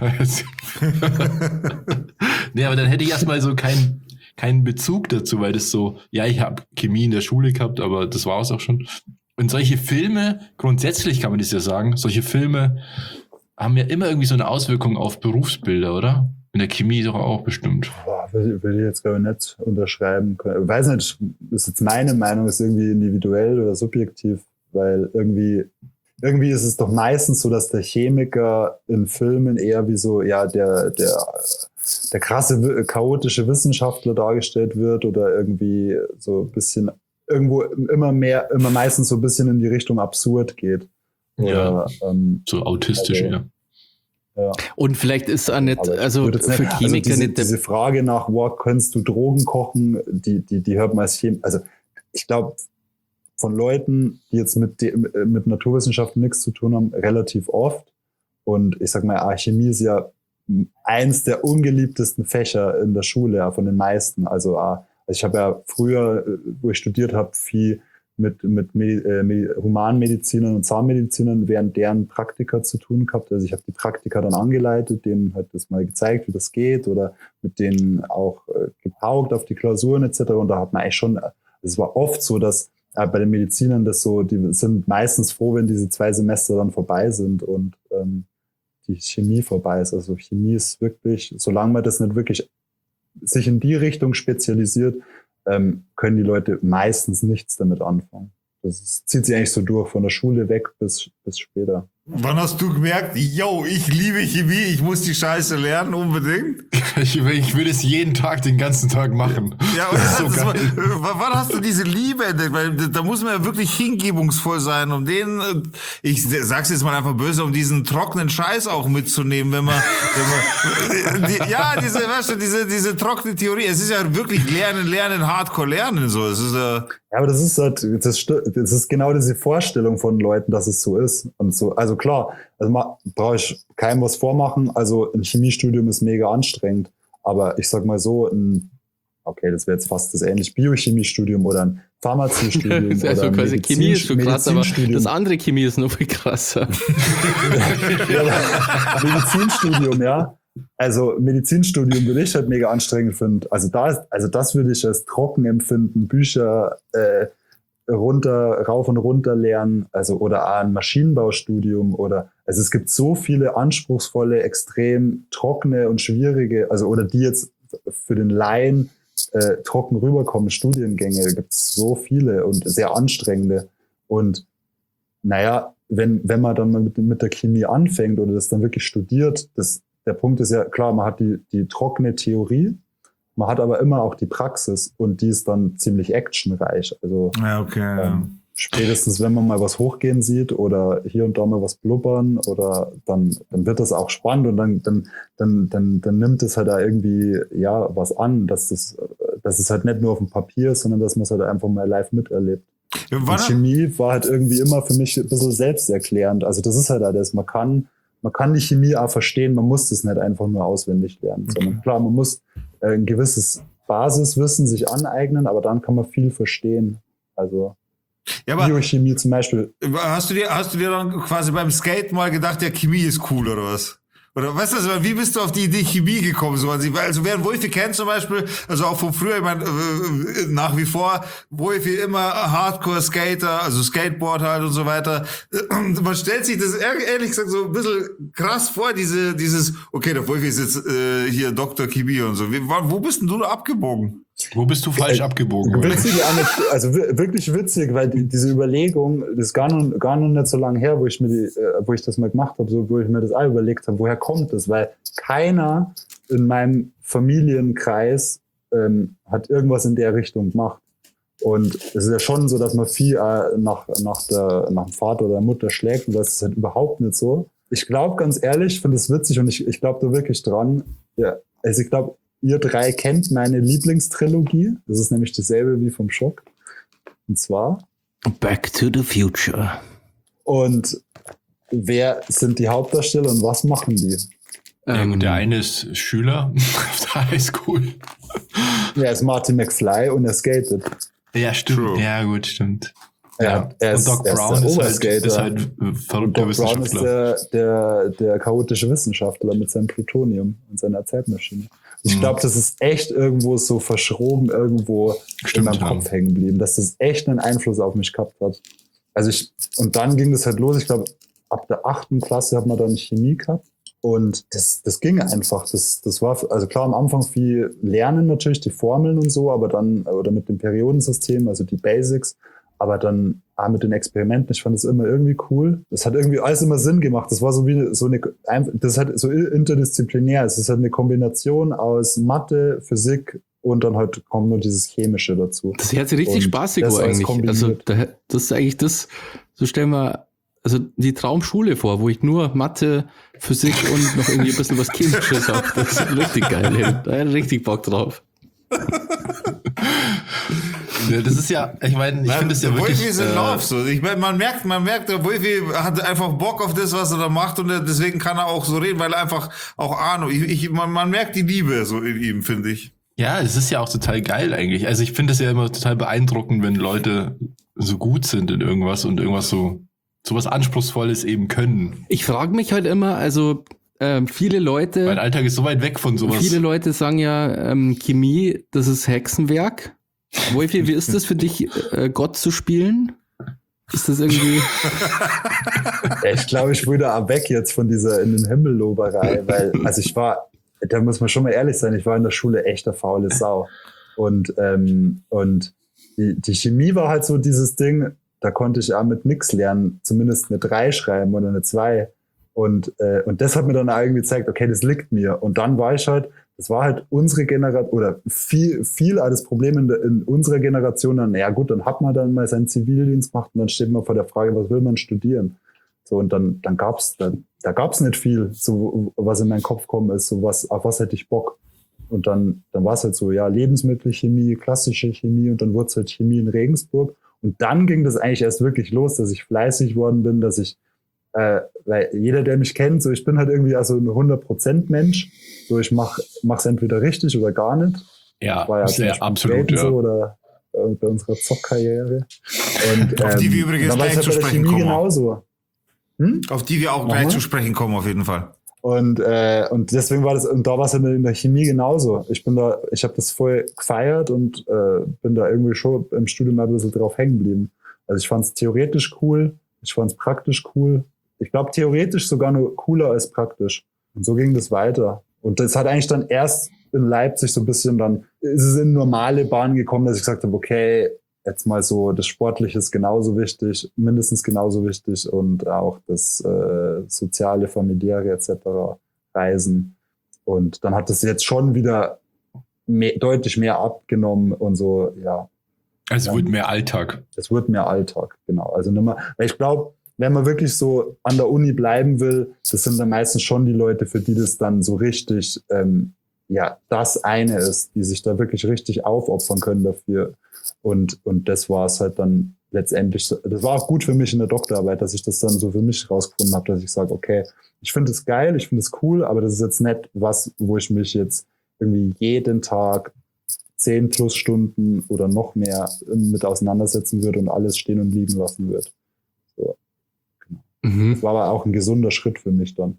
der Depp. Nee, aber dann hätte ich erstmal so keinen keinen Bezug dazu, weil das so, ja, ich habe Chemie in der Schule gehabt, aber das war es auch schon. Und solche Filme, grundsätzlich kann man das ja sagen, solche Filme haben ja immer irgendwie so eine Auswirkung auf Berufsbilder, oder? In der Chemie doch auch bestimmt. Boah, will, will ich jetzt glaube ich nicht unterschreiben können. Ich weiß nicht, ist jetzt meine Meinung, ist irgendwie individuell oder subjektiv, weil irgendwie, irgendwie ist es doch meistens so, dass der Chemiker in Filmen eher wie so, ja, der, der, der krasse, chaotische Wissenschaftler dargestellt wird oder irgendwie so ein bisschen, irgendwo immer mehr, immer meistens so ein bisschen in die Richtung absurd geht. Ja, Oder, ähm, so autistisch, also, ja. ja. Und vielleicht ist auch nicht, Aber ich also würde jetzt für nicht- Chemiker diese, nicht der diese Frage nach, wow, kannst du Drogen kochen, die, die, die hört man als Chem, also ich glaube, von Leuten, die jetzt mit, de, mit Naturwissenschaften nichts zu tun haben, relativ oft. Und ich sag mal, ah, Chemie ist ja eins der ungeliebtesten Fächer in der Schule, ja, von den meisten. Also, ah, also ich habe ja früher, wo ich studiert habe, viel mit, mit Medi- äh, Humanmedizinern und Zahnmedizinern während deren Praktika zu tun gehabt. Also ich habe die Praktika dann angeleitet, denen halt das mal gezeigt, wie das geht oder mit denen auch äh, gepaukt auf die Klausuren et cetera. Und da hat man eigentlich schon, es war oft so, dass äh, bei den Medizinern das so, die sind meistens froh, wenn diese zwei Semester dann vorbei sind und ähm, die Chemie vorbei ist. Also Chemie ist wirklich, solange man das nicht wirklich sich in die Richtung spezialisiert, ähm, können die Leute meistens nichts damit anfangen. Das ist, zieht sich eigentlich so durch, von der Schule weg bis, bis später. Wann hast du gemerkt, yo, ich liebe Chemie, ich muss die Scheiße lernen, unbedingt? Ich, ich würde es jeden Tag, den ganzen Tag machen. Ja, und das ist so geil. Wann hast du diese Liebe entdeckt? Weil da muss man ja wirklich hingebungsvoll sein, um den, ich sag's jetzt mal einfach böse, um diesen trockenen Scheiß auch mitzunehmen, wenn man, wenn man die, ja, diese, weißt du, diese, diese trockene Theorie. Es ist ja wirklich Lernen, Lernen, Hardcore Lernen, so. Es ist ja, Ja, aber das ist halt, das, das ist genau diese Vorstellung von Leuten, dass es so ist. Und so, also klar, also man brauche ich keinem was vormachen. Also ein Chemiestudium ist mega anstrengend. Aber ich sag mal so, ein, okay, das wäre jetzt fast das ähnliche Biochemiestudium oder ein Pharmaziestudium. Also oder quasi Medizin, Chemie ist schon krass, aber Medizinstudium. das andere Chemie ist noch viel krasser. Ja, Medizinstudium, ja. Also Medizinstudium würde ich halt mega anstrengend finden. Also da ist, also das würde ich als trocken empfinden, Bücher äh, runter, rauf und runter lernen, also oder auch ein Maschinenbaustudium oder also es gibt so viele anspruchsvolle, extrem trockene und schwierige, also oder die jetzt für den Laien äh, trocken rüberkommen, Studiengänge, gibt es so viele und sehr anstrengende. Und naja, wenn, wenn man dann mal mit, mit der Chemie anfängt oder das dann wirklich studiert, das der Punkt ist ja, klar, man hat die, die trockene Theorie, man hat aber immer auch die Praxis und die ist dann ziemlich actionreich. Also ja, okay. ähm, Ja. spätestens, wenn man mal was hochgehen sieht oder hier und da mal was blubbern oder dann, dann wird das auch spannend und dann, dann, dann, dann, dann nimmt es halt da irgendwie, ja, was an, dass das, dass es halt nicht nur auf dem Papier ist, sondern dass man es halt einfach mal live miterlebt. Ja, Und Chemie war halt irgendwie immer für mich ein bisschen selbsterklärend. Also das ist halt alles, man kann Man kann die Chemie auch verstehen, man muss das nicht einfach nur auswendig lernen. Okay. Sondern klar, man muss äh, ein gewisses Basiswissen sich aneignen, aber dann kann man viel verstehen. Also Ja, aber Biochemie zum Beispiel. hast du dir, hast du dir dann quasi beim Skate mal gedacht, ja, Chemie ist cool oder was? Oder weißt du, also, wie bist du auf die Idee Chemie gekommen? So, also, also wer Wolfi kennt zum Beispiel, also auch von früher, ich meine, äh, nach wie vor, Wolfi immer Hardcore-Skater, also Skateboard halt und so weiter. Man stellt sich das ehrlich gesagt so ein bisschen krass vor, diese, dieses, okay, der Wolfi ist jetzt äh, hier Doktor Chemie und so. Wie, wo bist denn du da abgebogen? Wo bist du falsch Äh, abgebogen? Wolfi? Witzige Anekdote, also wi- wirklich witzig, weil die, diese Überlegung, das ist gar noch, gar noch nicht so lange her, wo ich mir die, äh, wo ich das mal gemacht habe, so, wo ich mir das auch überlegt habe, woher kommt das? Weil keiner in meinem Familienkreis ähm, hat irgendwas in der Richtung gemacht. Und es ist ja schon so, dass man viel äh, nach, nach, der, nach dem Vater oder der Mutter schlägt und das ist halt überhaupt nicht so. Ich glaube ganz ehrlich, ich finde es witzig und ich, ich glaube da wirklich dran. Ja, also ich glaube, ihr drei kennt meine Lieblingstrilogie. Das ist nämlich dieselbe wie vom Schock. Und zwar. Back to the Future. Und wer sind die Hauptdarsteller und was machen die? Ja, Ähm, gut, der eine ist Schüler auf der Highschool. Er ist Marty McFly und er skatet. Ja, stimmt. True. Ja, gut, stimmt. Ja, Ja. er Und ist, Doc er ist Brown der ist halt, Oberskater. ist halt äh, Und verrückter Doc Brown ist Wissenschaftler. der, der, der chaotische Wissenschaftler mit seinem Plutonium und seiner Zeitmaschine. Ich Mhm. glaube, das ist echt irgendwo so verschroben, irgendwo Stimmt, in meinem ja. Kopf hängen geblieben, dass das echt einen Einfluss auf mich gehabt hat. Also ich, und dann ging das halt los. Ich glaube, ab der achten Klasse hat man dann Chemie gehabt. Und das, das ging einfach. Das, das war, also klar, am Anfang viel Lernen natürlich, die Formeln und so, aber dann, oder mit dem Periodensystem, also die Basics, aber dann ah, mit den Experimenten, ich fand das immer irgendwie cool. Das hat irgendwie alles immer Sinn gemacht. Das war so wie so eine, das ist halt so interdisziplinär. Es ist halt eine Kombination aus Mathe, Physik und dann halt kommt nur dieses Chemische dazu. Das hört sich richtig Und spaßig das vor alles eigentlich. kombiniert. Also da, das ist eigentlich das, so stellen wir also die Traumschule vor, wo ich nur Mathe, Physik und noch irgendwie ein bisschen was Chemisches habe. Das ist richtig geil. Ey. Da hätte ich richtig Bock drauf. Ja, das ist ja, ich meine, ich finde es ja der wirklich. Wolfi ist in äh, Love, so. Ich meine, man merkt, man merkt, der Wolfi hat einfach Bock auf das, was er da macht und er, deswegen kann er auch so reden, weil er einfach auch Ahnung, ich, ich, man, man merkt die Liebe so in ihm, finde ich. Ja, es ist ja auch total geil eigentlich. Also ich finde es ja immer total beeindruckend, wenn Leute so gut sind in irgendwas und irgendwas so, so was Anspruchsvolles eben können. Ich frage mich halt immer, also ähm, viele Leute, Mein Alltag ist so weit weg von sowas. viele Leute sagen ja, ähm, Chemie, das ist Hexenwerk. Wolfi, wie ist das für dich, äh, Gott zu spielen? Ist das irgendwie... Ja, ich glaube, ich würde auch weg jetzt von dieser in den Himmelloberei, weil, also ich war, da muss man schon mal ehrlich sein, ich war in der Schule echt eine faule Sau. Und, ähm, und die, die Chemie war halt so dieses Ding, da konnte ich auch mit nix lernen, zumindest eine drei schreiben oder eine zwei. Und, äh, und das hat mir dann irgendwie gezeigt, okay, das liegt mir. Und dann war ich halt, es war halt unsere Generation, oder viel, viel als Problem in, der, in unserer Generation, dann, ja gut, dann hat man dann mal seinen Zivildienst gemacht und dann steht man vor der Frage, was will man studieren? So, und dann, dann gab's, dann, da gab's nicht viel, so, was in meinen Kopf gekommen ist, so was, auf was hätte ich Bock? Und dann, dann war es halt so, ja, Lebensmittelchemie, klassische Chemie und dann wurde es halt Chemie in Regensburg. Und dann ging das eigentlich erst wirklich los, dass ich fleißig worden bin, dass ich, äh, weil jeder, der mich kennt, so ich bin halt irgendwie also ein hundert Prozent Mensch. So ich mach, mach's entweder richtig oder gar nicht. Ja, war ja sehr absolut, ja. So, oder äh, bei unserer Zockkarriere. Und, auf die ähm, wir übrigens gleich halt zu sprechen kommen. Genauso. Hm? Auf die wir auch gleich zu sprechen kommen, auf jeden Fall. Und, äh, und deswegen war das, und da war es in der Chemie genauso. Ich bin da, ich habe das voll gefeiert und äh, bin da irgendwie schon im Studium ein bisschen drauf hängen geblieben. Also ich fand es theoretisch cool, ich fand es praktisch cool. Ich glaube, theoretisch sogar nur cooler als praktisch. Und so ging das weiter. Und das hat eigentlich dann erst in Leipzig so ein bisschen dann, ist es in normale Bahn gekommen, dass ich gesagt habe, okay, jetzt mal so, das Sportliche ist genauso wichtig, mindestens genauso wichtig und auch das äh, soziale, familiäre et cetera, Reisen. Und dann hat es jetzt schon wieder mehr, deutlich mehr abgenommen und so, ja. Also es wird mehr Alltag. Es wird mehr Alltag, genau. Also nicht mehr, weil ich glaube, wenn man wirklich so an der Uni bleiben will, das sind dann meistens schon die Leute, für die das dann so richtig, ähm, ja, das eine ist, die sich da wirklich richtig aufopfern können dafür. Und, und das war es halt dann letztendlich, das war auch gut für mich in der Doktorarbeit, dass ich das dann so für mich rausgefunden habe, dass ich sage, okay, ich finde es geil, ich finde es cool, aber das ist jetzt nicht was, wo ich mich jetzt irgendwie jeden Tag zehn plus Stunden oder noch mehr mit auseinandersetzen würde und alles stehen und liegen lassen würde. So. Genau. Mhm. Das war aber auch ein gesunder Schritt für mich dann.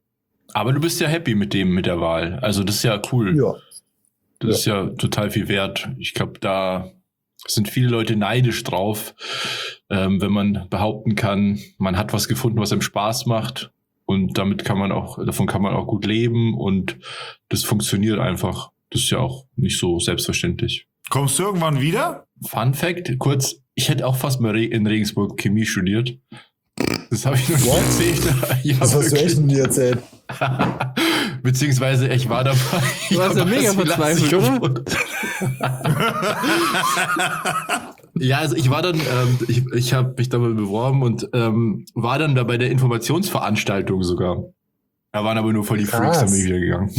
Aber du bist ja happy mit dem, mit der Wahl. Also das ist ja cool. Ja. Das ja. ist ja total viel wert. Ich glaube, da sind viele Leute neidisch drauf, ähm, wenn man behaupten kann, man hat was gefunden, was einem Spaß macht und damit kann man auch, davon kann man auch gut leben und das funktioniert einfach. Das ist ja auch nicht so selbstverständlich. Kommst du irgendwann wieder? Fun Fact, kurz, ich hätte auch fast mal in Regensburg Chemie studiert. Das habe ich noch nie erzählt. Ja, das hast wirklich. Du echt noch nie erzählt. Beziehungsweise ich war dabei. Du warst ja mega verzweifelt, oder? Ja, also ich war dann, ähm, ich, ich habe mich dabei beworben und ähm, war dann da bei der Informationsveranstaltung sogar. Da waren aber nur voll die Freaks, dann bin ich wieder gegangen.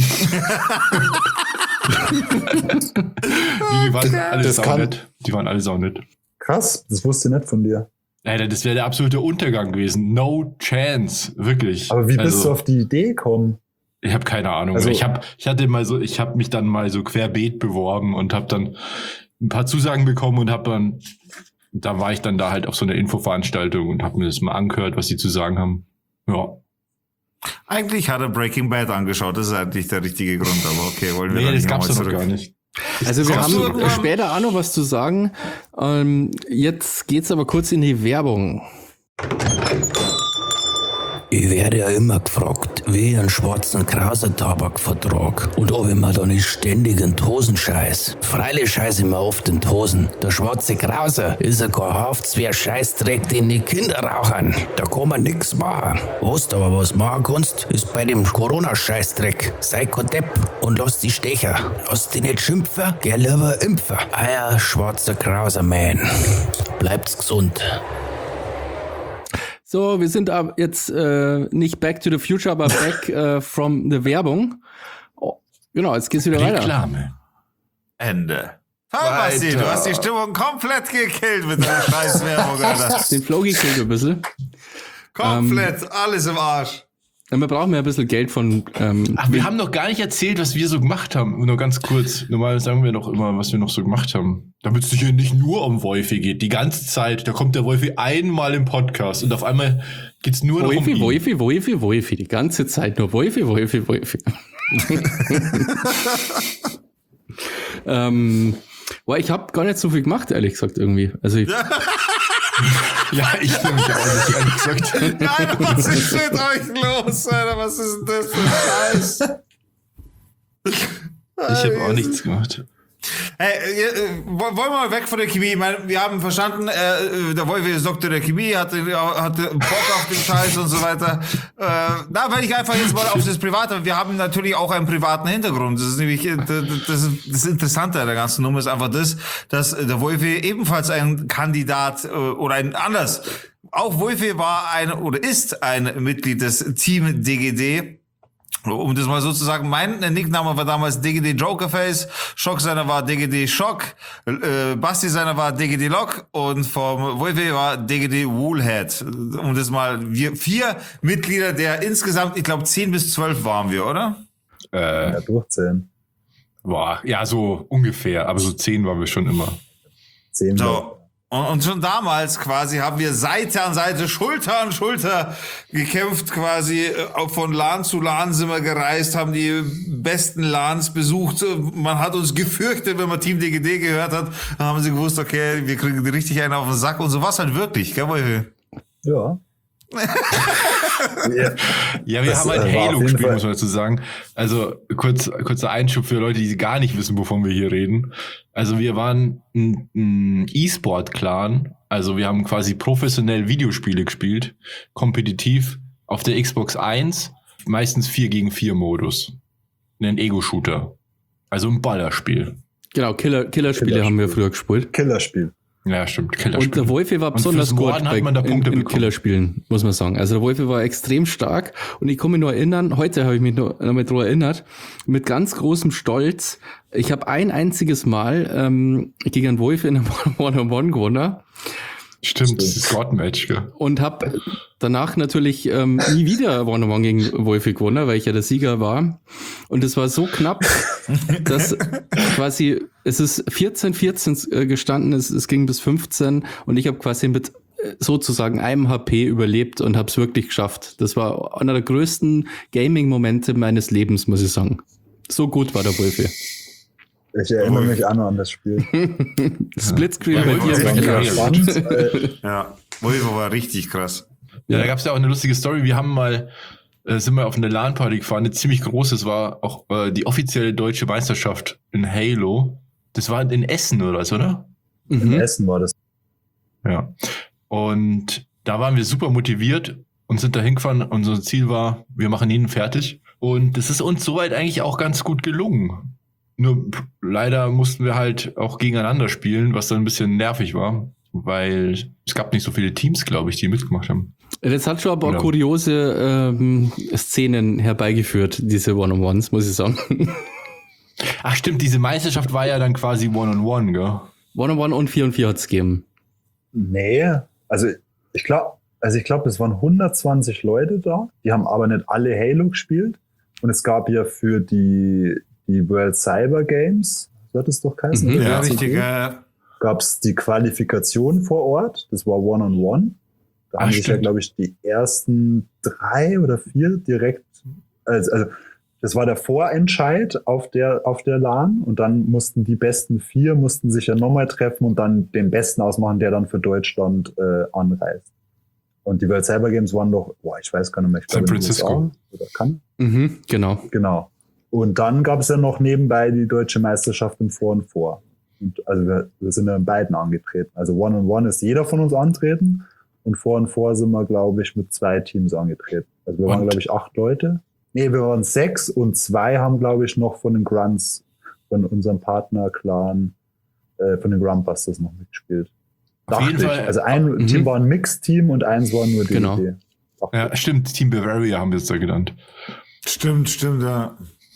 Die waren alle saunett. Die waren alle saunett. Krass, das wusste ich nicht von dir. Alter, das wäre der absolute Untergang gewesen. No chance, wirklich. Aber wie bist also, du auf die Idee gekommen? Ich habe keine Ahnung. Also, ich habe, ich hatte mal so, ich habe mich dann mal so querbeet beworben und habe dann ein paar Zusagen bekommen und habe dann, da war ich dann da halt auf so einer Infoveranstaltung und habe mir das mal angehört, was sie zu sagen haben. Ja. Eigentlich hat er Breaking Bad angeschaut. Das ist eigentlich der richtige Grund. Aber okay, wollen wir nee, da das nicht gab's nochmal doch zurück. gar nicht. Also wir Kommst haben später auch noch was zu sagen. Ähm, jetzt geht's aber kurz in die Werbung. Ich werde ja immer gefragt, wie ich einen schwarzen Krauser-Tabakvertrag und ob ich mir da nicht ständig in die Hosen scheiß. Freilich scheiß ich mir oft in die Hosen. Der schwarze Krauser ist ja kein Haftswehr Scheißdreck, den die Kinder rauchen. Da kann man nix machen. Was du aber was machen kannst, ist bei dem Corona-Scheißdreck. Sei kein Depp und lass die Stecher. Lass die nicht schimpfen, geh lieber impfen. Euer schwarzer Krauser-Man. Bleibt's gesund. So, wir sind ab jetzt äh, nicht back to the future, aber back äh, from the Werbung. Oh, genau, jetzt geht's wieder weiter. Reklame. Ende. Ah, Basti, du hast die Stimmung komplett gekillt mit der Scheißwerbung, Alter. Den Flow gekillt ein bisschen. Komplett, ähm, alles im Arsch. Wir brauchen ja ein bisschen Geld von... Ähm, Ach, wir haben noch gar nicht erzählt, was wir so gemacht haben. Nur ganz kurz. Normal sagen wir doch immer, was wir noch so gemacht haben. Damit es hier nicht nur um Wolfi geht. Die ganze Zeit. Da kommt der Wolfi einmal im Podcast und auf einmal geht's nur noch um ihn. Wolfi, Wolfi, Wolfi. Die ganze Zeit nur Wolfi, Wolfi, Wolfi. ähm, boah, ich habe gar nicht so viel gemacht, ehrlich gesagt, irgendwie. Also ich... Ja, ich nämlich auch nicht, ehrlich gesagt. Alter, was ist mit euch los, Alter? Was ist denn das für ein Scheiß? Ich habe auch nichts gemacht. Hey, äh, wollen wir mal weg von der Chemie? Ich meine, wir haben verstanden, äh, der Wolf ist Doktor der Chemie, hatte, hatte Bock auf den Scheiß und so weiter. Äh, da werde ich einfach jetzt mal auf das Private. Wir haben natürlich auch einen privaten Hintergrund. Das ist nämlich das, das, das Interessante an der ganzen Nummer ist einfach das, dass der Wolf ebenfalls ein Kandidat äh, oder ein anders. Auch Wolfi war ein oder ist ein Mitglied des Team D G D. Um das mal so zu sagen, mein Nickname war damals D G D Jokerface, Schock seiner war D G D Schock, äh, Basti seiner war D G D Lock und vom Wolfi war D G D Woolhead. Um das mal, wir vier Mitglieder der insgesamt, ich glaube zehn bis zwölf waren wir, oder? Äh, Ja, durchzählen. boah, ja, so ungefähr, aber so zehn waren wir schon immer. Zehn. So. Und, und schon damals quasi haben wir Seite an Seite, Schulter an Schulter gekämpft quasi. Auch von LAN zu LAN sind wir gereist, haben die besten LANs besucht. Man hat uns gefürchtet, wenn man Team D G D gehört hat. Dann haben sie gewusst, okay, wir kriegen richtig einen auf den Sack. Und so war es halt wirklich, gell, Wolfi? Ja. ja. Ja, wir Das, haben halt äh, war auf Halo jeden gespielt, Fall- muss man dazu sagen. Also kurz, kurzer Einschub für Leute, die gar nicht wissen, wovon wir hier reden. Also wir waren ein, ein E-Sport-Clan. Also wir haben quasi professionell Videospiele gespielt, kompetitiv auf der Xbox eins, meistens vier gegen vier Modus. Ein Ego-Shooter. Also ein Ballerspiel. Genau, Killer, Killerspiele Killerspiel. haben wir früher gespielt. Killerspiel. Ja, stimmt. Und Killerspiel. der Wolfi war Und besonders fürs gut Morden hat bei, man da Punkte in, in bekommen. Killerspielen, muss man sagen. Also der Wolfi war extrem stark und ich kann mich nur erinnern, heute habe ich mich noch, noch mal dran erinnert, mit ganz großem Stolz, ich habe ein einziges Mal ähm, gegen einen Wolfi in einem One-on-One gewonnen Stimmt, das ist God-Match, gell? und habe danach natürlich ähm, nie wieder One-on-One gegen Wolfi gewonnen, weil ich ja der Sieger war. Und es war so knapp, dass quasi, es ist vierzehn vierzehn gestanden, es, es ging bis fünfzehn und ich habe quasi mit äh, sozusagen einem H P überlebt und habe es wirklich geschafft. Das war einer der größten Gaming-Momente meines Lebens, muss ich sagen. So gut war der Wolfi. Ich erinnere mich auch noch an das Spiel. Splitscreen Ja, bei Wolfi dir. war im sehr Keller. Spannend, äh, Ja, Wolfi war richtig krass. Ja, da gab es ja auch eine lustige Story. Wir haben mal, äh, sind wir auf eine LAN-Party gefahren, eine ziemlich große. Es war auch äh, die offizielle deutsche Meisterschaft in Halo. Das war in Essen oder was, oder? in Mhm. Essen war das. Ja. Und da waren wir super motiviert und sind da hingefahren. Unser Ziel war, wir machen ihn fertig. Und das ist uns soweit eigentlich auch ganz gut gelungen. Nur p- leider mussten wir halt auch gegeneinander spielen, was dann ein bisschen nervig war, weil es gab nicht so viele Teams, glaube ich, die mitgemacht haben. Das hat schon aber auch Ja. kuriose ähm, Szenen herbeigeführt, diese One-on-Ones, muss ich sagen. Ach stimmt, diese Meisterschaft war ja dann quasi One-on-One, gell? One-on-One und vier und vier hat's gegeben. Nee, also ich glaube, also ich glaube, es waren hundertzwanzig Leute da. Die haben aber nicht alle Halo gespielt. Und es gab ja für die, die World Cyber Games, wird es doch heißen? Mhm. oder? Ja, W C G, richtig. Äh, Gab es die Qualifikation vor Ort. Das war One-on-One. Da Ah, haben sich ja, stimmt. glaube ich, die ersten drei oder vier direkt, also, also das war der Vorentscheid auf der, auf der LAN und dann mussten die besten vier mussten sich ja nochmal treffen und dann den Besten ausmachen, der dann für Deutschland äh, anreist. Und die World Cyber Games waren doch, boah, ich weiß gar nicht mehr, ich San glaube in den Francisco. U S A oder kann, Mhm, genau. genau. Und dann gab es ja noch nebenbei die deutsche Meisterschaft im Vor und Vor. Und also wir, wir sind ja in beiden angetreten. Also One on One ist jeder von uns antreten und Vor und Vor sind wir, glaube ich, mit zwei Teams angetreten. Also wir waren, Und? glaube ich, acht Leute. Nee, wir waren sechs und zwei haben, glaube ich, noch von den Grunts, von unserem Partner-Clan, äh, von den Gruntbusters noch mitgespielt. Auf Dachte jeden ich. Fall. Also ein Mhm. Team war ein Mixed-Team und eins war nur D D D. Genau. Dachte Ja, stimmt, Team Bavaria haben wir es da genannt. stimmt, stimmt, ja.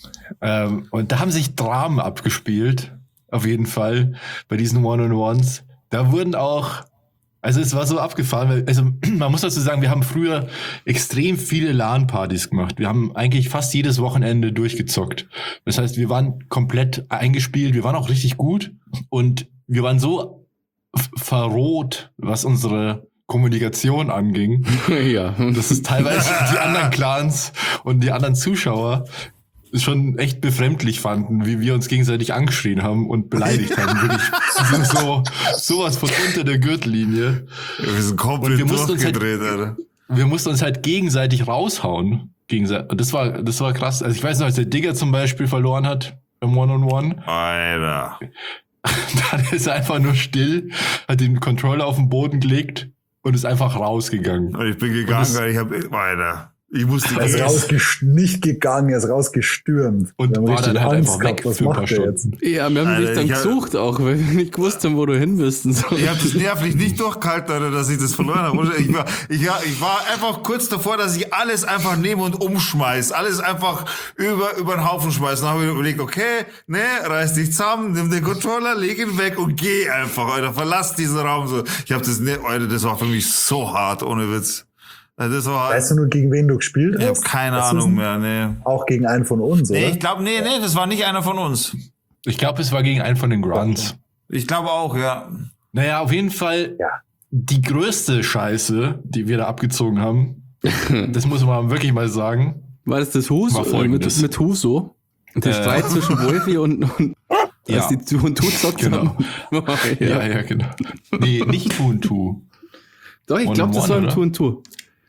Ähm, und da haben sich Dramen abgespielt, auf jeden Fall, bei diesen One-on-Ones. Da wurden auch, also es war so abgefahren, weil, also man muss dazu sagen, wir haben früher extrem viele LAN-Partys gemacht. Wir haben eigentlich fast jedes Wochenende durchgezockt. Das heißt, wir waren komplett eingespielt, wir waren auch richtig gut und wir waren so f- verroht, was unsere Kommunikation anging. Ja. Das ist teilweise die anderen Clans und die anderen Zuschauer schon echt befremdlich fanden, wie wir uns gegenseitig angeschrien haben und beleidigt haben. Wirklich so, sowas von unter der Gürtellinie. Wir sind Und komplett wir mussten uns halt- durchgedreht, Alter. Wir mussten uns halt gegenseitig raushauen. Gegenseitig. Und das war, das war krass. Also ich weiß noch, als der Digger zum Beispiel verloren hat im One-on-One, Alter. Dann ist er einfach nur still, hat den Controller auf den Boden gelegt und ist einfach rausgegangen. Und ich bin gegangen, weil ich habe weiter. Ich musste Er ist rausgest- nicht gegangen, er ist rausgestürmt. Und Wir haben war richtig dann halt Angst einfach gehabt, weg was für ein paar macht er jetzt? Stunden. Ja, wir haben Alter, dich dann ich hab- gesucht auch, weil wir nicht gewusst haben, wo du hin bist. Und so. Ich habe das nervlich nicht durchgehalten, Alter, dass ich das verloren habe. Ich war, ich, war, ich war einfach kurz davor, dass ich alles einfach nehme und umschmeiß. Alles einfach über, über den Haufen schmeißen. Dann habe ich überlegt, okay, ne, reiß dich zusammen, nimm den Controller, leg ihn weg und geh einfach, Alter. Verlass diesen Raum so. Ich habe das nicht, Alter, das war für mich so hart, ohne Witz. Das war, Weißt du nur, gegen wen du gespielt ich hast? habe keine Hast du Ahnung es mehr, ne. Auch gegen einen von uns, oder? Nee, ich glaube, nee, nee, das war nicht einer von uns. Ich glaube, es war gegen einen von den Grunts. Ich glaube auch, ja. Naja, auf jeden Fall Ja. die größte Scheiße, die wir da abgezogen haben, das muss man wirklich mal sagen. War das das Hus War äh, mit, folgendes. mit Huso? Der Äh. Streit zwischen Wolfi und, und Ja. als die Tu und Tu gezockt Genau. haben. Ja, ja. ja, genau. Nee, nicht Tu und Tu. Doch, ich One glaube, on das one, war ein oder? Tu und Tu.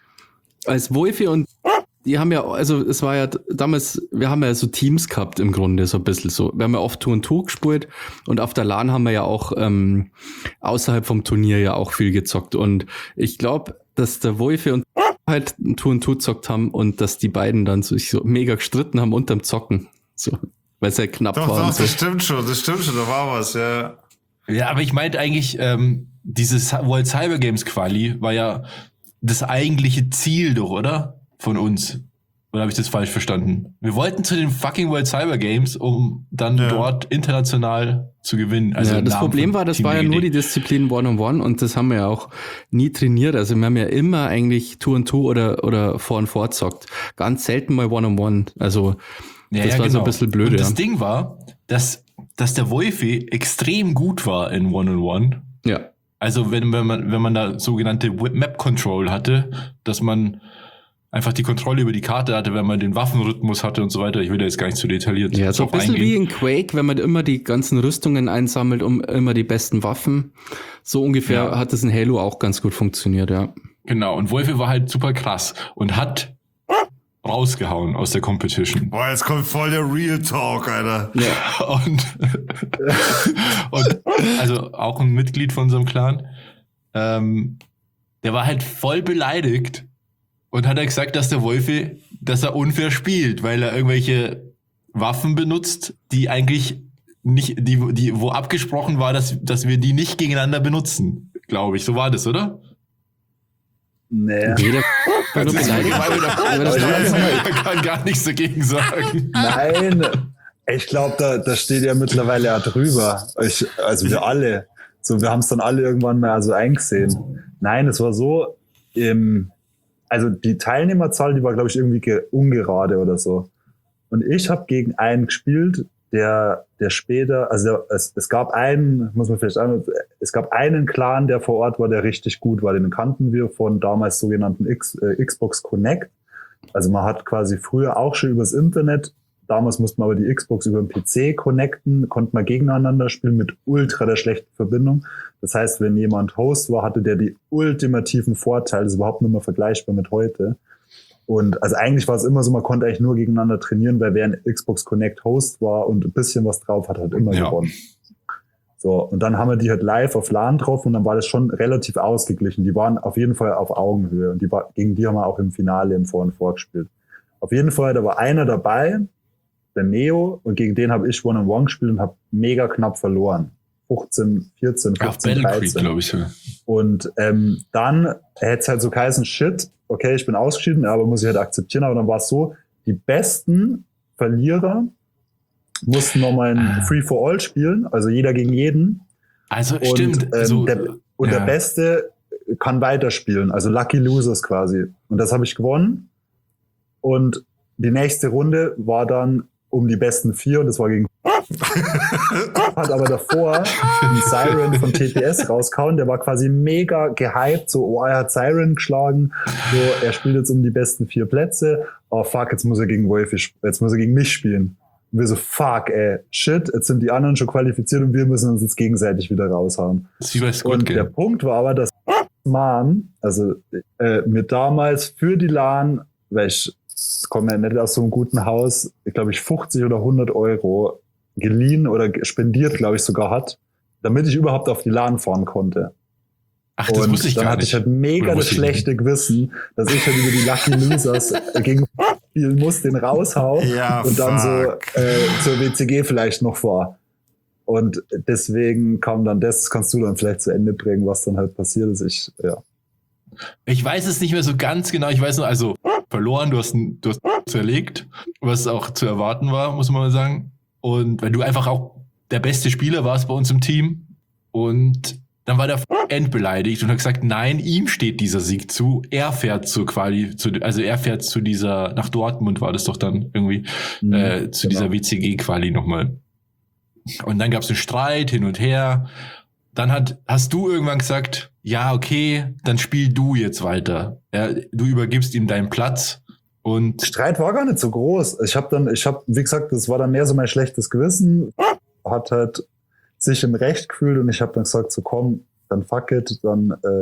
Als Wolfi und die haben ja, also es war ja damals, wir haben ja so Teams gehabt im Grunde, so ein bisschen so. Wir haben ja oft Tu und Tu gespielt und auf der LAN haben wir ja auch ähm, außerhalb vom Turnier ja auch viel gezockt. Und ich glaube, dass der Wolfi und halt ein Tu und Tu gezockt haben und dass die beiden dann so, sich so mega gestritten haben unterm Zocken. So, weil es ja knapp Doch, war. doch, und so. das stimmt schon, das stimmt schon, da war was, ja. Ja, aber ich meinte eigentlich, ähm, dieses World Cyber Games Quali war ja das eigentliche Ziel doch, oder? Von uns. Oder habe ich das falsch verstanden? Wir wollten zu den fucking World Cyber Games, um dann Ja. dort international zu gewinnen. Also ja, im das Namen Problem von war, das Team war ja D G D. nur die Disziplin One-on-One und das haben wir ja auch nie trainiert. Also wir haben ja immer eigentlich Two-on-Two oder, oder Four-on-Four zockt. Ganz selten mal One-on-One. Also Ja, das ja, war so genau. ein bisschen blöd, Und das ja. Ding war, dass, dass der Wolfi extrem gut war in One-on-One. Ja. Also wenn, wenn man, wenn man da sogenannte Map Control hatte, dass man einfach die Kontrolle über die Karte hatte, wenn man den Waffenrhythmus hatte und so weiter. Ich will da jetzt gar nicht zu detailliert Ja, so ein drauf bisschen wie eingehen. in Quake, wenn man immer die ganzen Rüstungen einsammelt, um immer die besten Waffen. So ungefähr Ja. hat es in Halo auch ganz gut funktioniert, ja. Genau, und Wolfi war halt super krass und hat rausgehauen aus der Competition. Boah, jetzt kommt voll der Real Talk, Alter. Ja. Und, und also auch ein Mitglied von unserem Clan, ähm, der war halt voll beleidigt und hat er gesagt, dass der Wolfi, dass er unfair spielt, weil er irgendwelche Waffen benutzt, die eigentlich nicht, die, die, wo abgesprochen war, dass, dass wir die nicht gegeneinander benutzen, glaube ich. So war das, oder? Nee. Jeder benutzt Deswegen eigentlich- war wieder- Aber das war- Man kann gar nichts dagegen sagen. Nein, ich glaube, da, da steht ja mittlerweile ja drüber. Ich, also wir alle. So, wir haben es dann alle irgendwann mal also eingesehen. Nein, es war so, im, also die Teilnehmerzahl, die war, glaube ich, irgendwie ge- ungerade oder so. Und ich habe gegen einen gespielt, der, der später, also der, es, es gab einen, muss man vielleicht sagen, es gab einen Clan, der vor Ort war, der richtig gut war. Den kannten wir von damals sogenannten X, äh, Xbox Connect. Also man hat quasi früher auch schon übers Internet, damals musste man aber die Xbox über den P C connecten, konnte man gegeneinander spielen mit ultra der schlechten Verbindung. Das heißt, wenn jemand Host war, hatte der die ultimativen Vorteile, das ist überhaupt nicht mehr vergleichbar mit heute. Und also eigentlich war es immer so, man konnte eigentlich nur gegeneinander trainieren, weil wer ein Xbox Connect Host war und ein bisschen was drauf hat, hat immer Ja. gewonnen. So, und dann haben wir die halt live auf LAN drauf und dann war das schon relativ ausgeglichen. Die waren auf jeden Fall auf Augenhöhe und die war, gegen die haben wir auch im Finale im Vor- und Vor gespielt. Auf jeden Fall, da war einer dabei, der Neo, und gegen den habe ich One-on-One gespielt und habe mega knapp verloren. fünfzehn, vierzehn, Auf fünfzehn, Battle Creek, dreizehn. glaube ich sogar. Und ähm, dann hätte es halt so geheißen, shit, okay, ich bin ausgeschieden, aber muss ich halt akzeptieren. Aber dann war es so, die besten Verlierer mussten nochmal ein Ah. Free-for-All spielen, also jeder gegen jeden. Also Und, stimmt. ähm, so, der, und ja. der Beste kann weiterspielen, also Lucky Losers quasi. Und das habe ich gewonnen. Und die nächste Runde war dann um die besten vier und das war gegen hat aber davor einen Siren von T P S rauskauen, der war quasi mega gehypt, so, oh, er hat Siren geschlagen, so, er spielt jetzt um die besten vier Plätze, oh fuck, jetzt muss er gegen Wolfi, sp- jetzt muss er gegen mich spielen. Und wir so, fuck, ey, shit, jetzt sind die anderen schon qualifiziert und wir müssen uns jetzt gegenseitig wieder raushauen. Das ist wie bei Squid Und der Game. Punkt war aber, dass Man, also äh, mir damals für die LAN, weil ich komme ja nicht aus so einem guten Haus, ich glaube ich fünfzig oder hundert Euro geliehen oder ge- spendiert, glaube ich sogar hat, damit ich überhaupt auf die LAN fahren konnte. Ach, das und wusste ich dann gar hatte nicht. ich halt mega Oder das wusste ich schlechte Gewissen, dass ich halt über die Lucky Losers gegen spielen muss, den raushau Ja, und dann fuck. so äh, zur W C G vielleicht noch vor. Und deswegen kam dann das, kannst du dann vielleicht zu Ende bringen, was dann halt passiert ist. Ich, ja. Ich weiß es nicht mehr so ganz genau. Ich weiß nur, also verloren, du hast, du hast zerlegt, was auch zu erwarten war, muss man mal sagen. Und weil du einfach auch der beste Spieler warst bei uns im Team. Und dann war der endbeleidigt und hat gesagt, nein, ihm steht dieser Sieg zu. Er fährt zur Quali, zu, also er fährt zu dieser, nach Dortmund war das doch dann irgendwie, Mhm, äh, zu genau. dieser W C G-Quali nochmal. Und dann gab es einen Streit hin und her. Dann hat, hast du irgendwann gesagt, ja, okay, dann spiel du jetzt weiter. Ja, du übergibst ihm deinen Platz und Streit war gar nicht so groß. Ich habe dann, ich habe, wie gesagt, das war dann mehr so mein schlechtes Gewissen. Hat halt sich im Recht gefühlt und ich habe dann gesagt, so komm, dann fuck it, dann äh,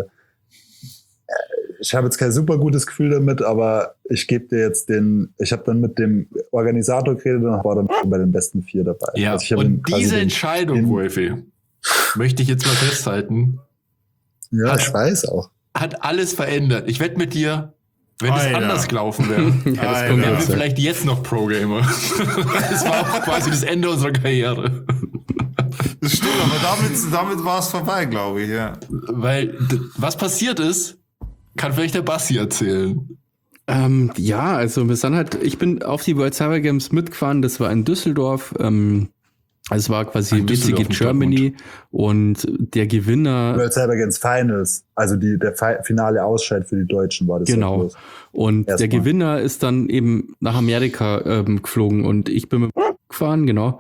ich habe jetzt kein super gutes Gefühl damit, aber ich gebe dir jetzt den, ich habe dann mit dem Organisator geredet und war dann bei den besten vier dabei. ja, Also ich habe ihm und quasi diese den- Entscheidung, den- Wolfi, möchte ich jetzt mal festhalten, Ja, hat- ich weiß auch. hat alles verändert. Ich wette mit dir, wenn es Alter. anders gelaufen wäre, Ja, das kommt wären wir jetzt. vielleicht jetzt noch Pro-Gamer. Das war auch quasi das Ende unserer Karriere. Das stimmt, aber damit, damit war es vorbei, glaube ich, ja. Weil, d- was passiert ist, kann vielleicht der Bassi erzählen. Ähm, ja, also wir sind halt, ich bin auf die World Cyber Games mitgefahren, das war in Düsseldorf, ähm, es war quasi In W C G Düsseldorf mit Germany und der Gewinner, World Cyber Games Finals, also die, der fi- finale Ausscheid für die Deutschen war das. genau, ja bloß. und der Erstmal. Gewinner ist dann eben nach Amerika ähm, geflogen und ich bin mit gefahren, genau,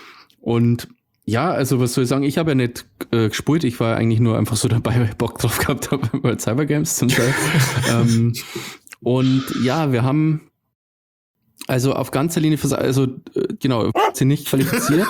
und ja, also was soll ich sagen, ich habe ja nicht äh, gespielt, ich war eigentlich nur einfach so dabei, weil ich Bock drauf gehabt habe, bei World Cyber Games zum Teil. ähm, und ja, wir haben also auf ganzer Linie, vers- also äh, genau, sind nicht qualifiziert.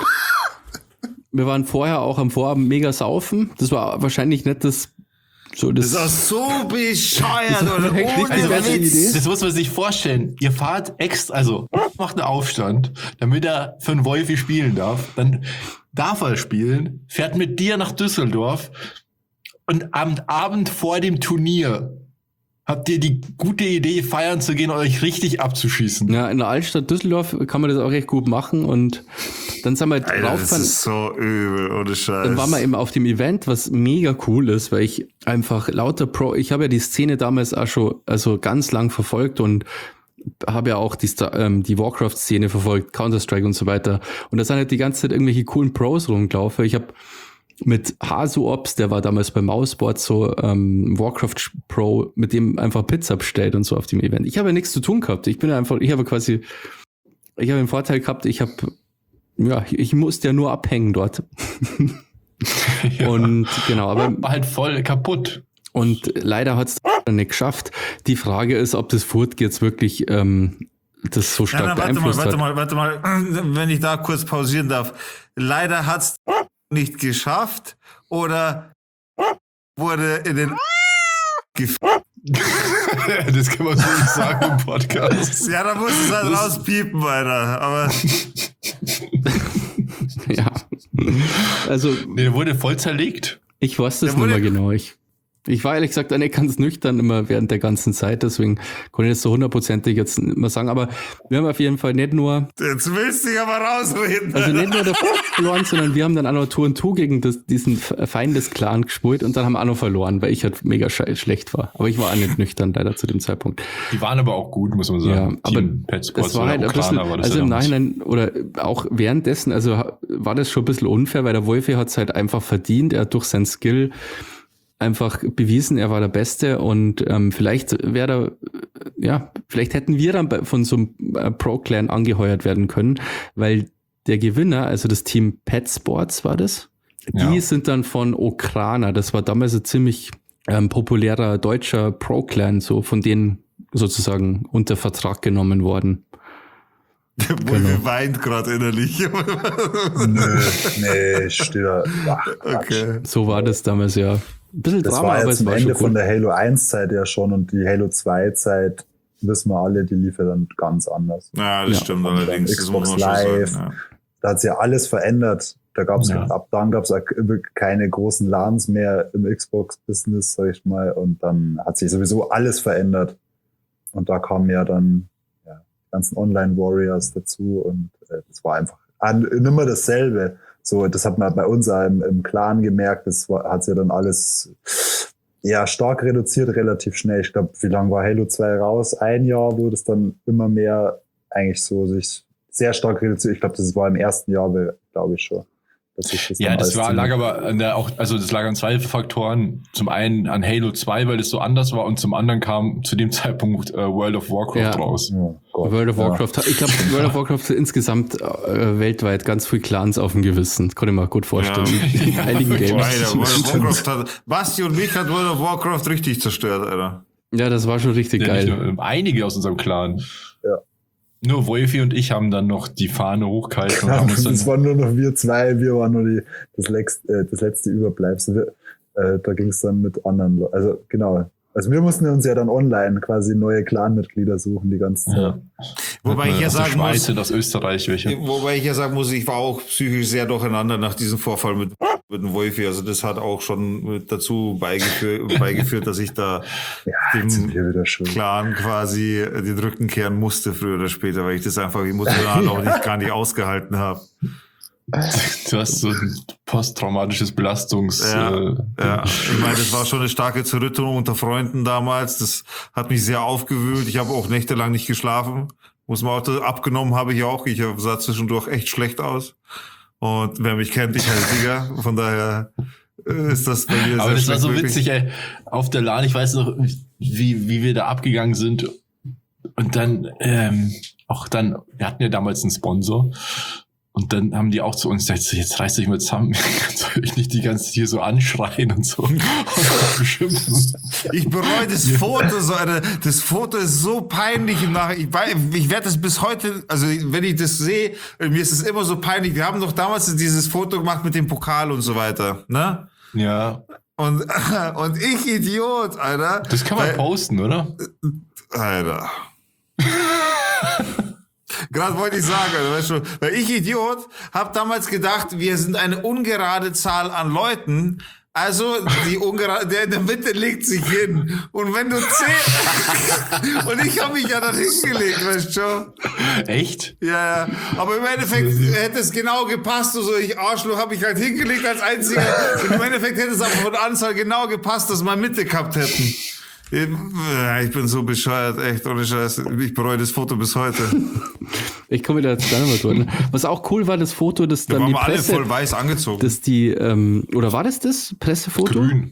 Wir waren vorher auch am Vorabend mega saufen. Das war wahrscheinlich nicht das so Das das. ist auch so bescheuert, Das war oder? echt nicht die Ohne beste Witz. Idee. Das muss man sich vorstellen. Ihr fahrt extra, also macht einen Aufstand, damit er für einen Wolfi spielen darf. Dann darf er spielen, fährt mit dir nach Düsseldorf und am Abend vor dem Turnier habt ihr die gute Idee, feiern zu gehen und euch richtig abzuschießen. Ja, in der Altstadt Düsseldorf kann man das auch recht gut machen und dann sind wir Alter, das raufgefahren. ist so übel, ohne Scheiß. Dann waren wir eben auf dem Event, was mega cool ist, weil ich einfach lauter Pro, ich habe ja die Szene damals auch schon also ganz lang verfolgt und habe ja auch die, Star- ähm, die Warcraft-Szene verfolgt, Counter-Strike und so weiter. Und da sind halt die ganze Zeit irgendwelche coolen Pros rumgelaufen. Ich habe mit Hasu Ops, der war damals bei Mouseboard so ähm, Warcraft Pro, mit dem einfach Pizza bestellt und so auf dem Event. Ich habe ja nichts zu tun gehabt. Ich bin einfach, ich habe quasi, ich habe den Vorteil gehabt, ich habe, ja, ich musste ja nur abhängen dort. Ja. Und genau, aber War halt voll kaputt. und leider hat es nicht geschafft. Die Frage ist, ob das Furt jetzt wirklich ähm, das so Ja, stark na, warte mal, beeinflusst warte hat. mal, warte mal, wenn ich da kurz pausieren darf. Leider hat's nicht geschafft oder wurde in den gef- Das kann man so nicht sagen im Podcast. Ja, da muss es halt Das- rauspiepen, Alter. Aber Ja. Also Nee, der wurde voll zerlegt. ich weiß das Der nicht wurde- mehr genau. Ich, ich war ehrlich gesagt auch nicht ganz nüchtern immer während der ganzen Zeit, deswegen konnte ich das so hundertprozentig jetzt nicht mehr sagen. Aber wir haben auf jeden Fall nicht nur, jetzt willst du dich aber rausreden. also nicht nur der verloren, sondern wir haben dann auch noch Tour und Tour gegen das, diesen Feindesclan gespielt und dann haben wir auch noch verloren, weil ich halt mega sche- schlecht war. Aber ich war auch nicht nüchtern leider zu dem Zeitpunkt. Die waren aber auch gut, muss man sagen. Ja, aber Team Pet Sports das war oder halt ein Okrana bisschen, war das also ja im damals. Nachhinein oder auch währenddessen, also ha- war das schon ein bisschen unfair, weil der Wolfi hat es halt einfach verdient. Er hat durch seinen Skill einfach bewiesen, er war der Beste und ähm, vielleicht wäre da, ja, vielleicht hätten wir dann bei, von so einem äh, Pro-Clan angeheuert werden können, weil der Gewinner, also das Team Pet Sports war das, die Ja. sind dann von Okrana, das war damals ein ziemlich ähm, populärer deutscher Pro-Clan, so von denen sozusagen unter Vertrag genommen worden. Der Genau. Wolfi weint gerade innerlich. Nö, nee, ich stehe da. Ach, Quatsch. Okay. So war das damals, ja. Ein bisschen Das Drama, war aber jetzt es am war Ende schon von gut. der Halo eins Zeit ja schon und die Halo zwei Zeit, wissen wir alle, die lief ja dann ganz anders. Ja, das Ja. stimmt Und dann allerdings. Das muss Xbox man schon Live. sagen. da hat sich ja alles verändert. Da gab's Ja. ab dann gab es keine großen LANs mehr im Xbox-Business, sag ich mal. Und dann hat sich sowieso alles verändert. Und da kamen ja dann ja, die ganzen Online-Warriors dazu und äh, das war einfach an, nimmer dasselbe. So, das hat man bei uns im, im Clan gemerkt, das war, hat sich ja dann alles ja stark reduziert, relativ schnell. Ich glaube, wie lange war Halo zwei raus? Ein Jahr, wo das dann immer mehr eigentlich so sich sehr stark reduziert. Ich glaube, das war im ersten Jahr, glaube ich schon. Dass ich das Ja, dann das alles war, ziemlich- lag aber an der auch, also das lag an zwei Faktoren. Zum einen an Halo zwei, weil es so anders war, und zum anderen kam zu dem Zeitpunkt äh, World of Warcraft Ja. raus. Oh Gott, World of ja. Warcraft, ich glaube, World of Warcraft hat insgesamt äh, weltweit ganz viel Clans auf dem Gewissen. Das konnte ich mir gut vorstellen. Ja. In einigen Games. Alter, World of Warcraft hat, Basti und mich hat World of Warcraft richtig zerstört, Alter. Ja, das war schon richtig Ja, geil. nicht nur, ähm, einige aus unserem Clan. Ja. Nur Wolfi und ich haben dann noch die Fahne hochgehalten und Ja, haben uns das dann, waren nur noch wir zwei, wir waren nur die, das, letzte, äh, das letzte Überbleibsel. Wir, äh, da ging es dann mit anderen Leuten. Also genau. Also wir mussten uns ja dann online quasi neue Clan-Mitglieder suchen die ganze Zeit. ja. Wobei ich ja aus der sagen Schweiz muss, und aus Österreich welche. wobei ich ja sagen muss, ich war auch psychisch sehr durcheinander nach diesem Vorfall mit, mit dem Wolfi. Also das hat auch schon mit dazu beigeführt, beigeführt, dass ich da Ja, jetzt sind dem wir wieder schuld. Clan quasi den Rücken kehren musste, früher oder später, weil ich das einfach emotional auch nicht, gar nicht ausgehalten habe. Du hast so ein posttraumatisches Belastungs... Ja, äh, ja, ich meine, das war schon eine starke Zerrüttung unter Freunden damals. Das hat mich sehr aufgewühlt. Ich habe auch nächtelang nicht geschlafen. Muss man auch, abgenommen habe ich auch. Ich sah zwischendurch echt schlecht aus. Und wer mich kennt, ich heiße Digger. Von daher äh, ist das bei mir Aber sehr das war schlecht so möglich. witzig, ey. Auf der LAN, ich weiß noch, wie, wie wir da abgegangen sind. Und dann, ähm, auch dann, wir hatten ja damals einen Sponsor. Und dann haben die auch zu uns gesagt, so, jetzt reißt euch mal zusammen, soll ich nicht die ganze Zeit hier so anschreien und so und beschimpfen. Ich bereue das Foto so, Alter. Das Foto ist so peinlich im Nachhinein. Ich, wei- ich werde das bis heute, also wenn ich das sehe, mir ist es immer so peinlich. Wir haben doch damals dieses Foto gemacht mit dem Pokal und so weiter, ne? Ja, Und, und ich Idiot, Alter. das kann man Weil- posten, oder? Alter. Gerade wollte ich sagen, Alter, weißt du, weil ich Idiot hab damals gedacht, wir sind eine ungerade Zahl an Leuten. Also die ungerade, der in der Mitte legt sich hin. Und wenn du zehn und ich habe mich ja dann hingelegt, weißt du schon. Echt? Ja, ja. Aber im Endeffekt hätte es genau gepasst. So, ich Arschloch habe ich halt hingelegt als einziger. Und im Endeffekt hätte es aber von der Anzahl genau gepasst, dass wir Mitte gehabt hätten. Ich bin so bescheuert, echt, ohne Scheiß. Ich bereue das Foto bis heute. Ich komme wieder jetzt gleich nochmal durch. Was auch cool war, das Foto, das Da dann waren die wir alle Presse, voll weiß angezogen. das die, ähm, oder war das das Pressefoto? Grün.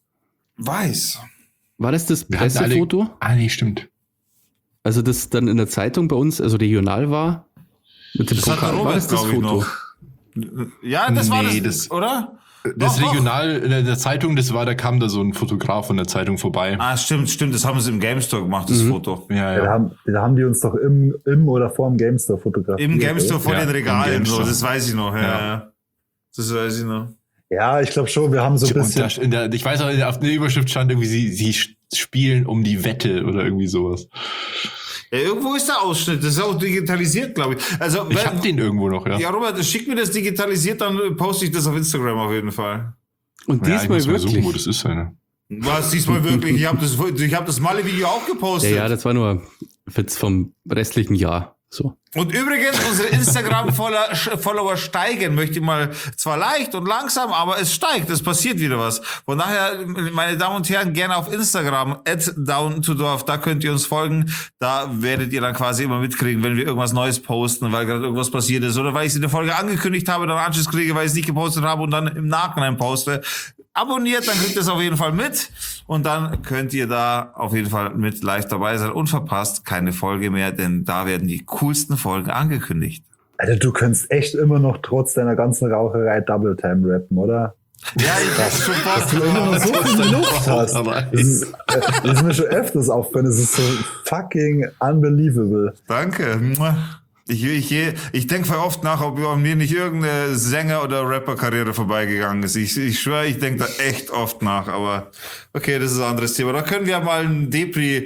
Weiß. War das das Wir hatten alle- Pressefoto? Ah, nee, stimmt. Also das dann in der Zeitung bei uns, also regional war? Mit dem Das hat der Pokal. War das Robert, das glaube ich, Foto? noch. Ja, das war Nee, das, das- oder? Das Doch, doch. Regional in der, der Zeitung, das war, da kam da so ein Fotograf von der Zeitung vorbei. Ah, stimmt, stimmt. Das haben sie im Game Store gemacht, das Foto. Ja, Ja, da, ja. haben, da haben die uns doch im, im oder vor dem GameStore fotografiert. Im Game Store vor Ja, den im Regalen, Game so, Store. das weiß ich noch. Ja, Ja. ja. Das weiß ich noch. Ja, ich glaube schon, wir haben so ein Und bisschen. da, in der, ich weiß auch, auf der Überschrift stand irgendwie, sie, sie spielen um die Wette oder irgendwie sowas. Ja, irgendwo ist der Ausschnitt. Das ist auch digitalisiert, glaube ich. Also, Ich wenn- hab den irgendwo noch, ja. ja, Robert, schick mir das digitalisiert, dann poste ich das auf Instagram auf jeden Fall. Und Ja, ich diesmal muss mal wirklich. suchen, wo das ist. Ja. Was, diesmal wirklich? Ich habe das, ich hab das Malle-Video auch Ja, gepostet. ja, das war nur Witz vom restlichen Jahr. So. Und übrigens, unsere Instagram-Follower steigen, möchte ich mal, zwar leicht und langsam, aber es steigt, es passiert wieder was. Von daher, meine Damen und Herren, gerne auf Instagram, at downtodorf, da könnt ihr uns folgen. Da werdet ihr dann quasi immer mitkriegen, wenn wir irgendwas Neues posten, weil gerade irgendwas passiert ist oder weil ich es in der Folge angekündigt habe, dann Anschluss kriege, weil ich es nicht gepostet habe und dann im Nachhinein poste. Abonniert, dann kriegt ihr es auf jeden Fall mit und dann könnt ihr da auf jeden Fall mit live dabei sein und verpasst keine Folge mehr, denn da werden die coolsten Folgen angekündigt. Alter, du kannst echt immer noch trotz deiner ganzen Raucherei Double Time rappen, oder? Ja, ich weiß schon Dass du immer noch so viel Luft hast. Das ist, äh, das ist mir schon öfters aufgefallen. Das ist so fucking unbelievable. Danke. Ich, ich, ich denke oft nach, ob an mir nicht irgendeine Sänger- oder Rapper-Karriere vorbeigegangen ist. Ich, ich schwöre, ich denke da echt oft nach, aber okay, das ist ein anderes Thema. Da können wir mal einen Depri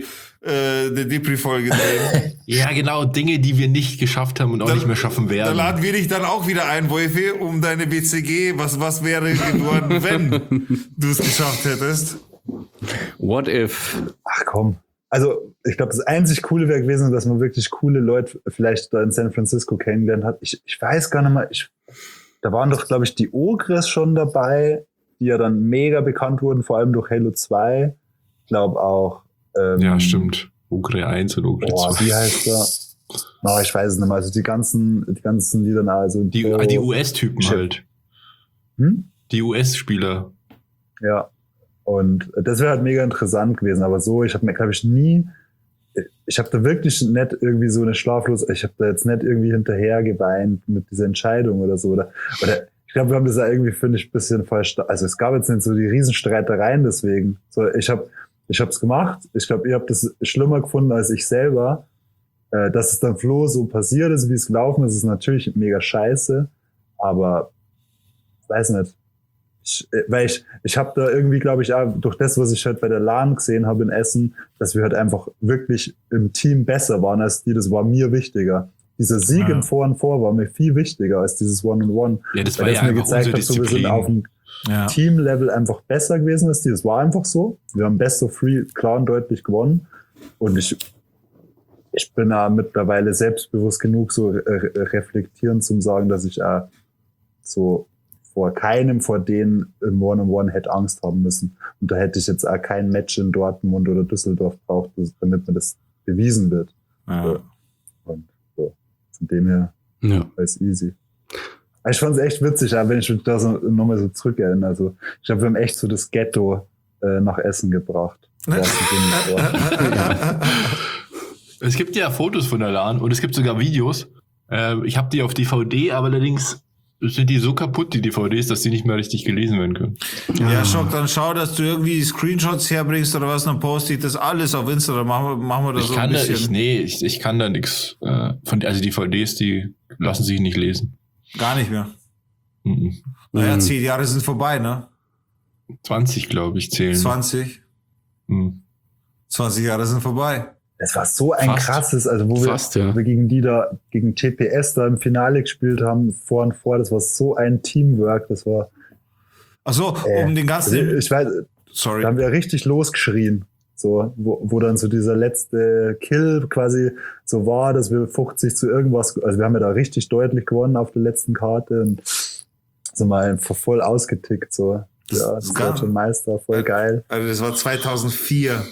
äh, eine Depri-Folge drehen. Ja, genau, Dinge, die wir nicht geschafft haben und auch Dann- nicht mehr schaffen Da werden. laden wir dich dann auch wieder ein, Wolfi, um deine B C G. Was, was wäre geworden, wenn du es geschafft hättest? What if? Ach komm. Also, ich glaube, das einzig Coole wäre gewesen, dass man wirklich coole Leute vielleicht da in San Francisco kennengelernt hat. Ich, ich weiß gar nicht mehr, ich, da waren doch, glaube ich, die Ogres schon dabei, die ja dann mega bekannt wurden, vor allem durch Halo zwei. Ich glaube auch. Ähm, Ja, stimmt. Ogre eins und Ogre Boah, zwei. wie heißt der? No, ich weiß es nicht mehr. Also die ganzen, die ganzen Lieder, also Die, Pro- ah, die U S-Typen Chip. halt. Hm? Die U S-Spieler. Ja. Und das wäre halt mega interessant gewesen. Aber so, ich habe mir, glaube ich, nie, ich habe da wirklich nicht irgendwie so eine schlaflos, ich habe da jetzt nicht irgendwie hinterher geweint mit dieser Entscheidung oder so. Oder, oder ich glaube, wir haben das ja irgendwie, finde ich, ein bisschen falsch. Also es gab jetzt nicht so die Riesenstreitereien deswegen. So, ich habe ich habe es gemacht. Ich glaube, ihr habt das schlimmer gefunden als ich selber. Äh, dass es dann Flo so passiert ist, wie es gelaufen ist, ist natürlich mega scheiße. Aber weiß nicht. Ich, weil ich, ich habe da irgendwie, glaube ich, auch durch das, was ich halt bei der LAN gesehen habe in Essen, dass wir halt einfach wirklich im Team besser waren als die. Das war mir wichtiger. Dieser Sieg Ja. im Four and Four war mir viel wichtiger als dieses One-on-One. Ja, das Weil war das ja mir einfach gezeigt unsere hat, so, wir sind Disziplin. auf dem Ja. Team-Level einfach besser gewesen als die. Das war einfach so. Wir haben Best of Three klar und deutlich gewonnen. Und ich, ich bin da mittlerweile selbstbewusst genug, so re reflektierend zum sagen, dass ich auch so vor keinem vor denen im One-on-One hätte Angst haben müssen. Und da hätte ich jetzt auch kein Match in Dortmund oder Düsseldorf braucht, damit mir das bewiesen wird. Ja. Und so, von dem her Ja. ist easy. Aber ich fand es echt witzig, aber wenn ich mich da so, nochmal so zurückerinnere. Also ich glaube, wir haben echt so das Ghetto äh, nach Essen gebracht. Im wahrsten Sinne des Wortes. Es gibt ja Fotos von der LAN und es gibt sogar Videos. Äh, ich habe die auf D V D, aber allerdings sind die so kaputt, die D V Ds, dass die nicht mehr richtig gelesen werden können. Ja, Schock, dann schau, dass du irgendwie Screenshots herbringst oder was, dann poste ich das alles auf Instagram. Machen wir, machen wir das Ich so kann ein da, bisschen. ich, nee, ich, ich kann da nix. Äh, von, also D V Ds, die lassen sich nicht lesen. Gar nicht mehr. Mhm. Naja, Mhm. zehn Jahre sind vorbei, ne? zwanzig, glaube ich, zählen. zwanzig. Mhm. zwanzig Jahre sind vorbei. Das war so ein Fast. krasses, also wo wir, Fast, ja. wo wir gegen die da, gegen T P S da im Finale gespielt haben, vor und vor, das war so ein Teamwork, das war, Ach so, äh, um den ganzen. ich weiß, Sorry. da haben wir richtig losgeschrien, so, wo, wo dann so dieser letzte Kill quasi so war, dass wir fünfzig zu irgendwas, also wir haben ja da richtig deutlich gewonnen auf der letzten Karte und sind mal einfach voll ausgetickt, so, Das- ja, das das kann- deutsche Meister, voll geil. Also das war zweitausendvier.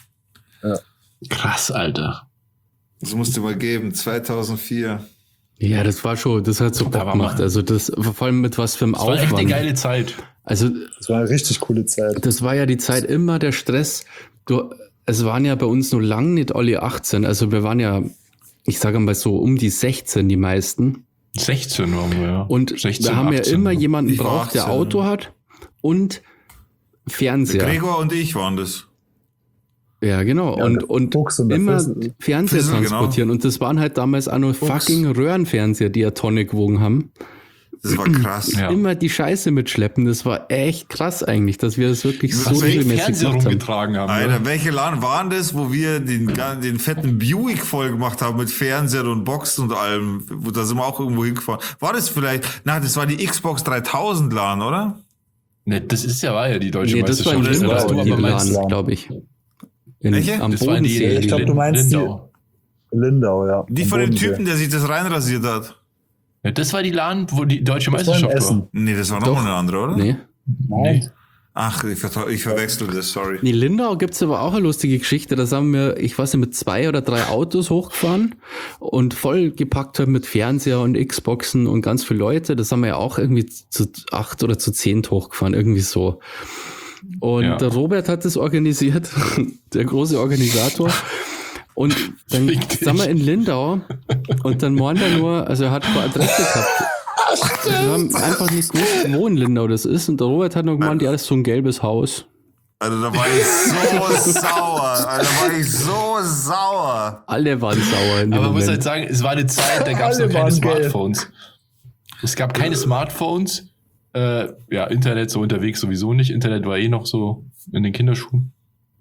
Krass, Alter. Das musst du mal geben. zweitausendvier. Ja, das war schon, das hat so Da Bock war gemacht. man- Also das, vor allem mit was für einem Das war echt eine Aufwand. geile Zeit. Also Das war eine richtig coole Zeit. das war ja die Zeit immer der Stress. Du, es waren ja bei uns nur lang nicht alle achtzehn. Also wir waren ja, ich sage mal so um die sechzehn die meisten. sechzehn waren wir, ja. Und sechzehn, wir haben ja achtzehn. immer jemanden Ich war braucht, der achtzehn. Auto hat und Fernseher. Gregor und ich waren das. Ja, genau. Ja, und der und Fuchs und der immer Fissel. Fernseher Fissel, genau. transportieren. Und das waren halt damals auch nur Fuchs. fucking Röhrenfernseher, die eine Tonne gewogen haben. Das war krass. Ja. Immer die Scheiße mitschleppen. Das war echt krass eigentlich, dass wir das wirklich so Was wir regelmäßig Fernseher gemacht haben. rumgetragen haben. Alter, ne? welche LAN waren das, wo wir den, den fetten Buick voll gemacht haben mit Fernseher und Boxen und allem? Wo- Da sind wir auch irgendwo hingefahren. War das vielleicht? Na, das war die Xbox dreitausend LAN, oder? Ne, das ist ja, war ja die deutsche Nee, das war in Meisterschaft. Lindau, Was du die aber meinst, LAN, glaube ich. In, Welche? Am das war die, Bodensee. Ich glaub, Lin- du meinst die- Lindau. Lindau, ja. Die am von dem Bodensee. Typen, der sich das reinrasiert hat. Ja, das war die LAN, wo die deutsche Das war in Meisterschaft war. Essen. Nee, das war Doch. nochmal eine andere, oder? Nee. Nein. Ach, ich, ver ich verwechsel das, sorry. In Lindau gibt's aber auch eine lustige Geschichte. Da sind wir, ich weiß nicht, mit zwei oder drei Autos hochgefahren und voll gepackt haben mit Fernseher und Xboxen und ganz viele Leute. Das haben wir ja auch irgendwie zu acht oder zu zehn hochgefahren, irgendwie so. Und Ja. der Robert hat das organisiert, der große Organisator. Und dann Fick dich. sind wir in Lindau und dann waren da nur, also er hat keine Adresse gehabt. Wir haben einfach nicht gewusst, wo in Lindau das ist. Und der Robert hat noch gemeint, ja, das ist so ein gelbes Haus. Also da war ich so sauer. Also da war ich so sauer. Alle waren sauer in dem Aber man muss Moment. halt sagen, es war eine Zeit, da gab es Alle noch keine waren gelb. Smartphones. Es gab keine Smartphones. Äh, ja, Internet so unterwegs sowieso nicht. Internet war eh noch so in den Kinderschuhen.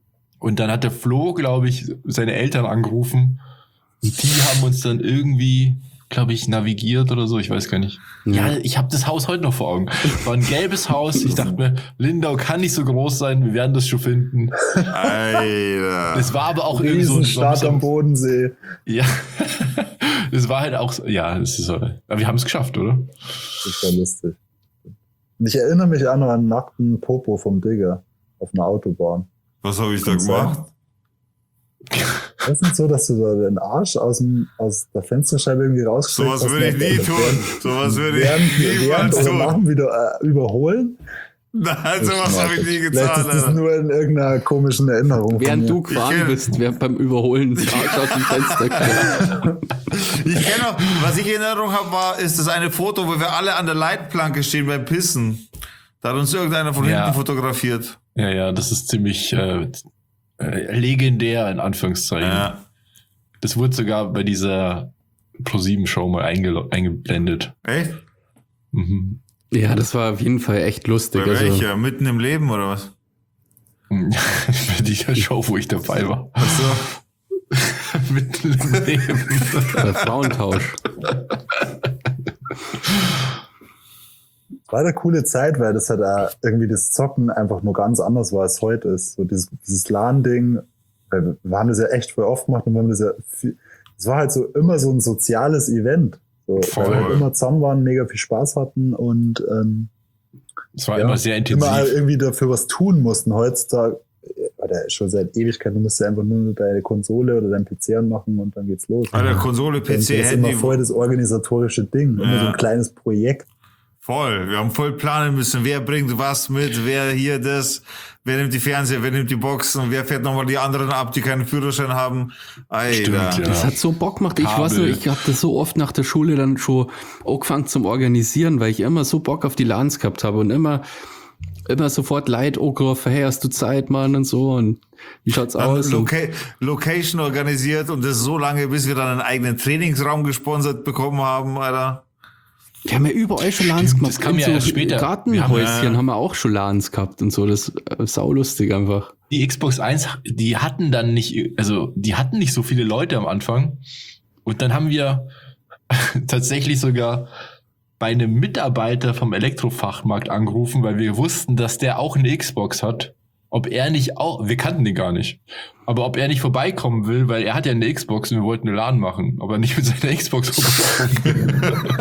Und dann hat der Flo, glaube ich, seine Eltern angerufen. Und die haben uns dann irgendwie, glaube ich, navigiert oder so. Ich weiß gar nicht. Ja, ja ich habe das Haus heute noch vor Augen. War ein gelbes Haus. Ich dachte mir, Lindau kann nicht so groß sein. Wir werden das schon finden. Alter. Es war aber auch irgendwie so ein Riesenstadt so, am Bodensee. Ja. Es war halt auch so, ja, es ist so. Aber wir haben es geschafft, oder? Das ist ja lustig. Und ich erinnere mich an einen nackten Popo vom Digger auf einer Autobahn. Was habe ich da Kann's gemacht? Das ist nicht so, dass du da den Arsch aus, dem, aus der Fensterscheibe irgendwie rausstreckst. Sowas würde ich nie tun. Sowas würde ich während, niemals während oder tun. nach dem wieder äh, überholen. Nein, sowas habe ich nie Vielleicht getan. ist das Alter. nur in irgendeiner komischen Erinnerung. Während von du mir. gefahren kenn- bist, während beim Überholen das Arsch aus dem Fenster kam. Ich kenne auch, was ich in Erinnerung habe, war, ist das eine Foto, wo wir alle an der Leitplanke stehen beim Pissen. Da hat uns irgendeiner von Ja. hinten fotografiert. Ja, ja, das ist ziemlich äh, äh, legendär, in Anführungszeichen. Ja. Das wurde sogar bei dieser Pro sieben Show mal einge- eingeblendet. Echt? Mhm. Ja, das war auf jeden Fall echt lustig. Bei Also, welcher? Mitten im Leben oder was? Bei dieser Show, wo ich dabei war. Ach so. Mitten im Leben. bei Frauentausch. War eine coole Zeit, weil das halt auch irgendwie das Zocken einfach nur ganz anders war, als heute ist. So dieses, dieses LAN-Ding, weil wir haben das ja echt voll oft gemacht und wir haben das ja viel, es war halt so immer so ein soziales Event. So, Voll. weil wir halt immer zusammen waren, mega viel Spaß hatten und ähm, Es war ja, immer sehr intensiv. immer irgendwie dafür was tun mussten. Heutzutage, oder schon seit Ewigkeiten, du musst ja einfach nur deine Konsole oder dein P C anmachen und dann geht's los. Alter, Konsole, P Und C, das ist immer Handy. voll das organisatorische Ding, immer Ja. so ein kleines Projekt. Voll. Wir haben voll planen müssen. Wer bringt was mit? Wer hier das? Wer nimmt die Fernseher? Wer nimmt die Boxen? Und wer fährt nochmal die anderen ab, die keinen Führerschein haben? Alter. Stimmt, ja. Das hat so Bock gemacht. Ich Kabel. weiß nur, ich habe das so oft nach der Schule dann schon angefangen zum Organisieren, weil ich immer so Bock auf die LANs gehabt habe und immer, immer sofort Leid angerufen, hey, hast du Zeit, Mann, und so, und wie schaut's Dann aus? Und, Loca Location organisiert und das so lange, bis wir dann einen eigenen Trainingsraum gesponsert bekommen haben, Alter. wir haben ja überall schon LANs Stimmt, gemacht. das kam In ja erst später. Gartenhäuschen Wir haben, haben, wir auch schon LANs gehabt und so. Das ist äh, saulustig einfach. Die Xbox eins, die hatten dann nicht, also die hatten nicht so viele Leute am Anfang. Und dann haben wir tatsächlich sogar bei einem Mitarbeiter vom Elektrofachmarkt angerufen, weil wir wussten, dass der auch eine Xbox hat. Ob er nicht auch, wir kannten den gar nicht, aber ob er nicht vorbeikommen will, weil er hat ja eine Xbox und wir wollten eine LAN machen, aber nicht mit seiner Xbox vorbeikommen.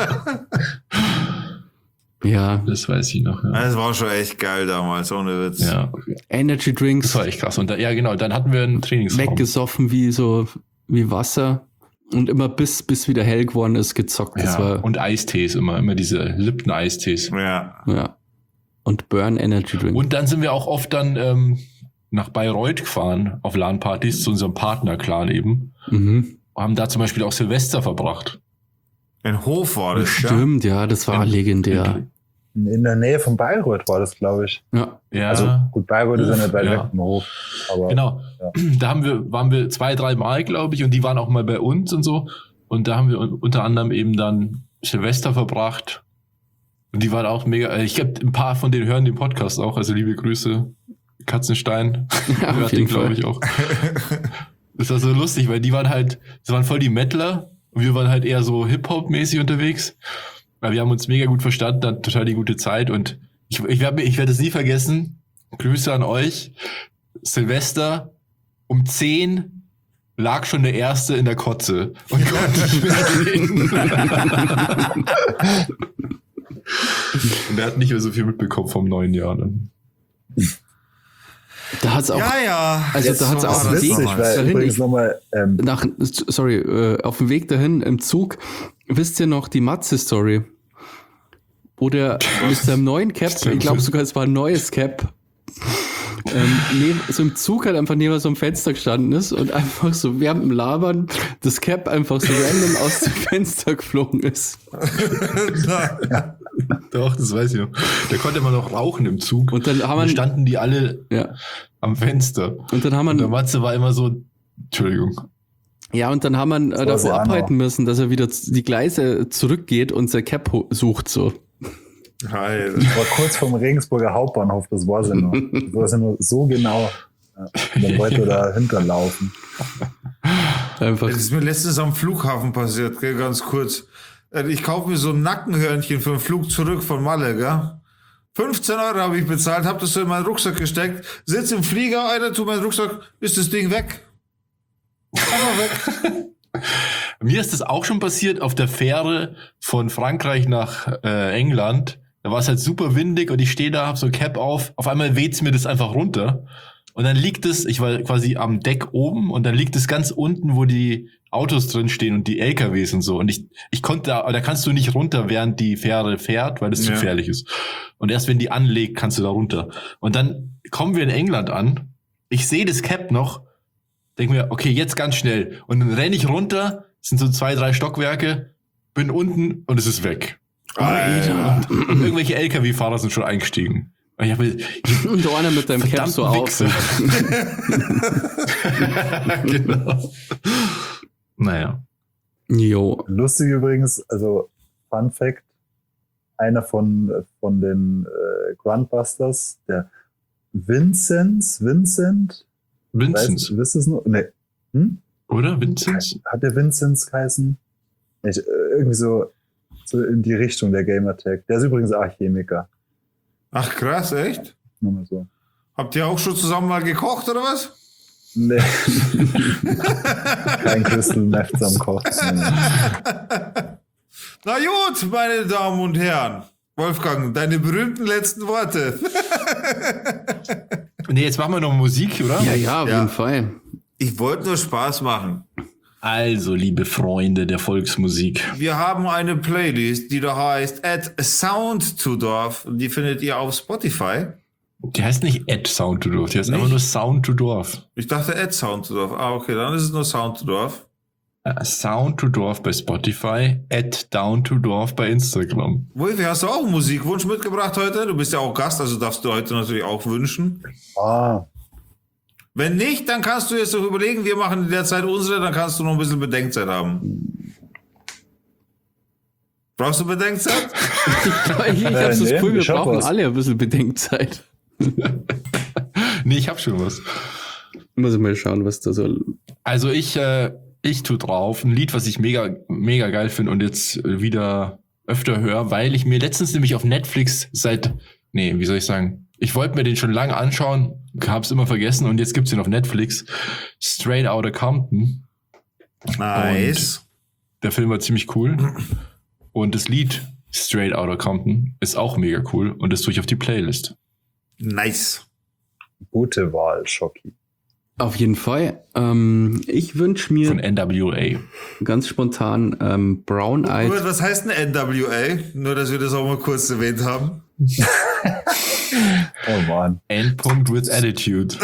Ja, Das weiß ich noch, ja. Das war schon echt geil damals, ohne Witz. Ja, Energy Drinks das war echt krass. Und da, ja, genau, dann hatten wir einen Trainingsraum. weggesoffen wie so, wie Wasser. Und immer bis, bis wieder hell geworden ist, gezockt. Das Ja, war, und Eistees immer, immer diese Lipton-Eistees. Ja. ja. Und Burn Energy Drink. Und dann sind wir auch oft dann ähm, nach Bayreuth gefahren auf LAN-Partys zu unserem Partner-Clan eben. Mhm. Haben da zum Beispiel auch Silvester verbracht. In Hof war das, ja. Stimmt, ja, das war In- legendär. In der Nähe von Bayreuth war das, glaube ich. Ja. Ja, Also gut, Bayreuth ist ja Hof, nicht weit ja. weg vom Hof. Aber genau. Ja. Da haben wir, waren wir zwei, drei Mal, glaube ich, und die waren auch mal bei uns und so. Und da haben wir un- unter anderem eben dann Silvester verbracht. Und die waren auch mega. äh, Ich glaube, ein paar von denen hören den Podcast auch. Also liebe Grüße, Katzenstein. Ja, auf Hört jeden den, glaube Fall. ich, auch. Das war so lustig, weil die waren halt, das waren voll die Mettler und wir waren halt eher so Hip-Hop-mäßig unterwegs. Weil wir haben uns mega gut verstanden, hatten total die gute Zeit und ich, ich werde ich werd es nie vergessen. Grüße an euch. Silvester um zehn lag schon der Erste in der Kotze und konnte nicht mehr reden. Und er hat nicht mehr so viel mitbekommen vom neuen Jahr dann. Da hat's auch Ja, ja. Also Jetzt da hat's war auch das Weg- witzig, damals. weil dahin übrigens ich- nochmal, ähm, nach, sorry, äh, auf dem Weg dahin im Zug, wisst ihr noch die Matze-Story? Wo der mit seinem neuen Cap, ich glaube sogar es war ein neues Cap, ähm, neben, so im Zug halt einfach neben so einem Fenster gestanden ist und einfach so während dem Labern das Cap einfach so random aus dem Fenster geflogen ist. Doch, das weiß ich noch. Da konnte man noch rauchen im Zug. Und dann haben dann wir, standen die alle ja, am Fenster. und dann haben Und der wir, Matze war immer so, Entschuldigung. ja, und dann haben wir äh, war davor sehr abhalten müssen, dass er wieder z- die Gleise zurückgeht und sein Cap ho- sucht so. Alter. war kurz vom Regensburger Hauptbahnhof, das war sie noch. Das war sie nur so genau. Ja, dann wollte er da hinterlaufen. Einfach. Das ist mir letztens am Flughafen passiert, gell, ganz kurz. Ich kaufe mir so ein Nackenhörnchen für den Flug zurück von Malle, gell? fünfzehn Euro habe ich bezahlt, habe das so in meinen Rucksack gesteckt, sitz im Flieger, einer tut meinen Rucksack, ist das Ding weg. Einfach weg. Mir ist das auch schon passiert auf der Fähre von Frankreich nach äh, England. Da war es halt super windig und ich stehe da, hab so Cap auf. Auf einmal weht's mir das einfach runter. Und dann liegt es, ich war quasi am Deck oben und dann liegt es ganz unten, wo die Autos drin stehen und die L K Ws und so. Und ich, ich konnte da, da kannst du nicht runter, während die Fähre fährt, weil das ja. zu gefährlich ist. Und erst wenn die anlegt, kannst du da runter. Und dann kommen wir in England an. Ich sehe das Cap noch, denke mir, okay, jetzt ganz schnell. Und dann renne ich runter, es sind so zwei, drei Stockwerke, bin unten und es ist weg. Alter. Und, und irgendwelche L K W-Fahrer sind schon eingestiegen. Und, ich hab, ich, und du einer mit deinem Cap so auf. Genau. Naja. Jo. Lustig übrigens, also Fun Fact, einer von, von den äh, Grundbusters, der Vinzenz, Vincent? Vinzenz. Weißt, wisst ihr es noch? Nee. Hm? Oder? Vinzenz? Hat der Vinzenz geheißen? Ich, äh, irgendwie so, so in die Richtung der Gamertag. Der ist übrigens auch Chemiker. Ach krass, echt? Nur mal so. Habt ihr auch schon zusammen mal gekocht, oder was? Nee. Kein Crystal Meth am Kochen. Na gut, meine Damen und Herren. Wolfgang, deine berühmten letzten Worte. Nee, jetzt machen wir noch Musik, oder? Ja, ja, auf Ja. jeden Fall. Ich wollte nur Spaß machen. Also, liebe Freunde der Volksmusik. Wir haben eine Playlist, die da heißt Add Sound to Dorf. Die findet ihr auf Spotify. Die heißt nicht Add Sound to Dorf, die heißt Nicht? einfach nur Sound to Dorf. Ich dachte Add Sound to Dorf. Ah, okay, dann ist es nur Sound to Dorf. Äh, Sound to Dorf bei Spotify, Add Down to Dorf bei Instagram. Wolfi, hast du auch einen Musikwunsch mitgebracht heute? Du bist ja auch Gast, also darfst du heute natürlich auch wünschen. Ah, Wenn nicht, dann kannst du jetzt doch überlegen, wir machen in der Zeit unsere, dann kannst du noch ein bisschen Bedenkzeit haben. Brauchst du Bedenkzeit? Ich, ich Äh, hab's das nee, Gefühl, wir ich hab brauchen was. alle ein bisschen Bedenkzeit. Nee, ich hab schon was. Muss ich mal schauen, was da so. Also ich, äh, ich tu drauf ein Lied, was ich mega, mega geil finde und jetzt äh, wieder öfter höre, weil ich mir letztens nämlich auf Netflix seit, nee, wie soll ich sagen, ich wollte mir den schon lange anschauen, hab's immer vergessen und jetzt gibt's den auf Netflix. Straight Outta Compton. Nice. Der Film war ziemlich cool. Und das Lied Straight Outta Compton ist auch mega cool und das tue ich auf die Playlist. Nice. gute Wahl, Schocki. Auf jeden Fall. Ähm, ich wünsche mir Von N W A. ganz spontan ähm, Brown Eyed. Robert, was heißt denn N W A? Nur, dass wir das auch mal kurz erwähnt haben. Oh Mann. Endpunkt with Attitude.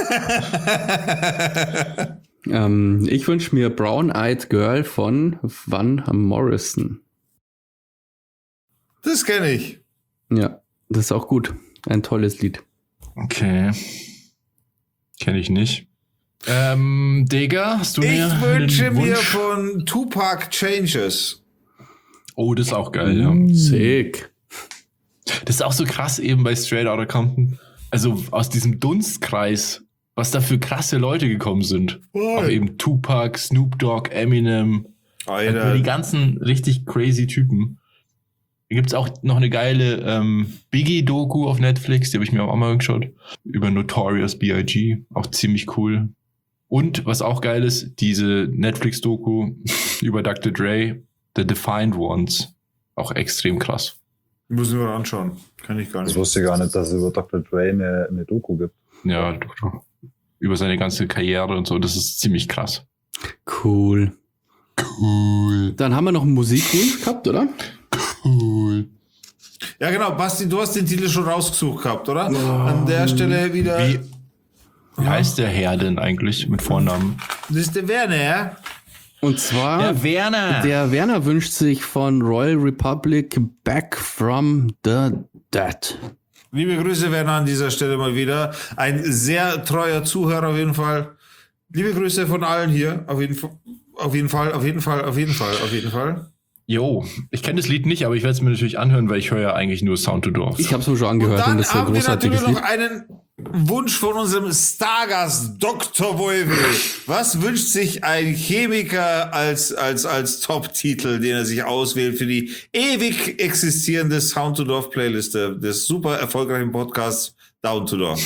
Ähm, ich wünsche mir Brown Eyed Girl von Van Morrison. Das kenne ich. Ja, das ist auch gut. Ein tolles Lied. Okay. Kenne ich nicht. Ähm, Digga, hast du Ich mir wünsche einen mir Wunsch? von Tupac Changes. Oh, das ist auch geil, ja. Sick. Das ist auch so krass eben bei Straight Outta Compton. Also aus diesem Dunstkreis, was da für krasse Leute gekommen sind. Voll. Auch eben Tupac, Snoop Dogg, Eminem. Alter. Die ganzen richtig crazy Typen. Da gibt's auch noch eine geile ähm, Biggie-Doku auf Netflix, die habe ich mir auch mal angeschaut. Über Notorious B I G Auch ziemlich cool. Und was auch geil ist, diese Netflix-Doku über Doktor Dre, The Defined Ones. Auch extrem krass. Müssen wir mal anschauen. Kann ich gar Ich nicht. wusste gar nicht, dass es über Doktor Dre eine, eine Doku gibt. Ja, doch, doch. Über seine ganze Karriere und so. Das ist ziemlich krass. Cool. Cool. Dann haben wir noch einen Musikwunsch gehabt, oder? Cool. Ja, genau. Basti, du hast den Titel schon rausgesucht gehabt, oder? An der Stelle wieder. Wie, wie heißt der Herr denn eigentlich mit Vornamen? Das ist der Werner, ja? Und zwar, Werner. der Werner wünscht sich von Royal Republic Back from the Dead. Liebe Grüße, Werner, an dieser Stelle mal wieder. Ein sehr treuer Zuhörer auf jeden Fall. Liebe Grüße von allen hier. Auf jeden Fall, auf jeden Fall, auf jeden Fall, auf jeden Fall, auf jeden Fall. Jo, ich kenne das Lied nicht, aber ich werde es mir natürlich anhören, weil ich höre ja eigentlich nur Sound to Dorf. Ich habe es mir schon Und angehört und, dann das ist ein haben wir natürlich großartiges noch Lied. einen, Wunsch von unserem Stargast Doktor Wolfi. Was wünscht sich ein Chemiker als, als, als Top-Titel, den er sich auswählt für die ewig existierende Sound to Dorf Playliste des super erfolgreichen Podcasts Down to Dorf?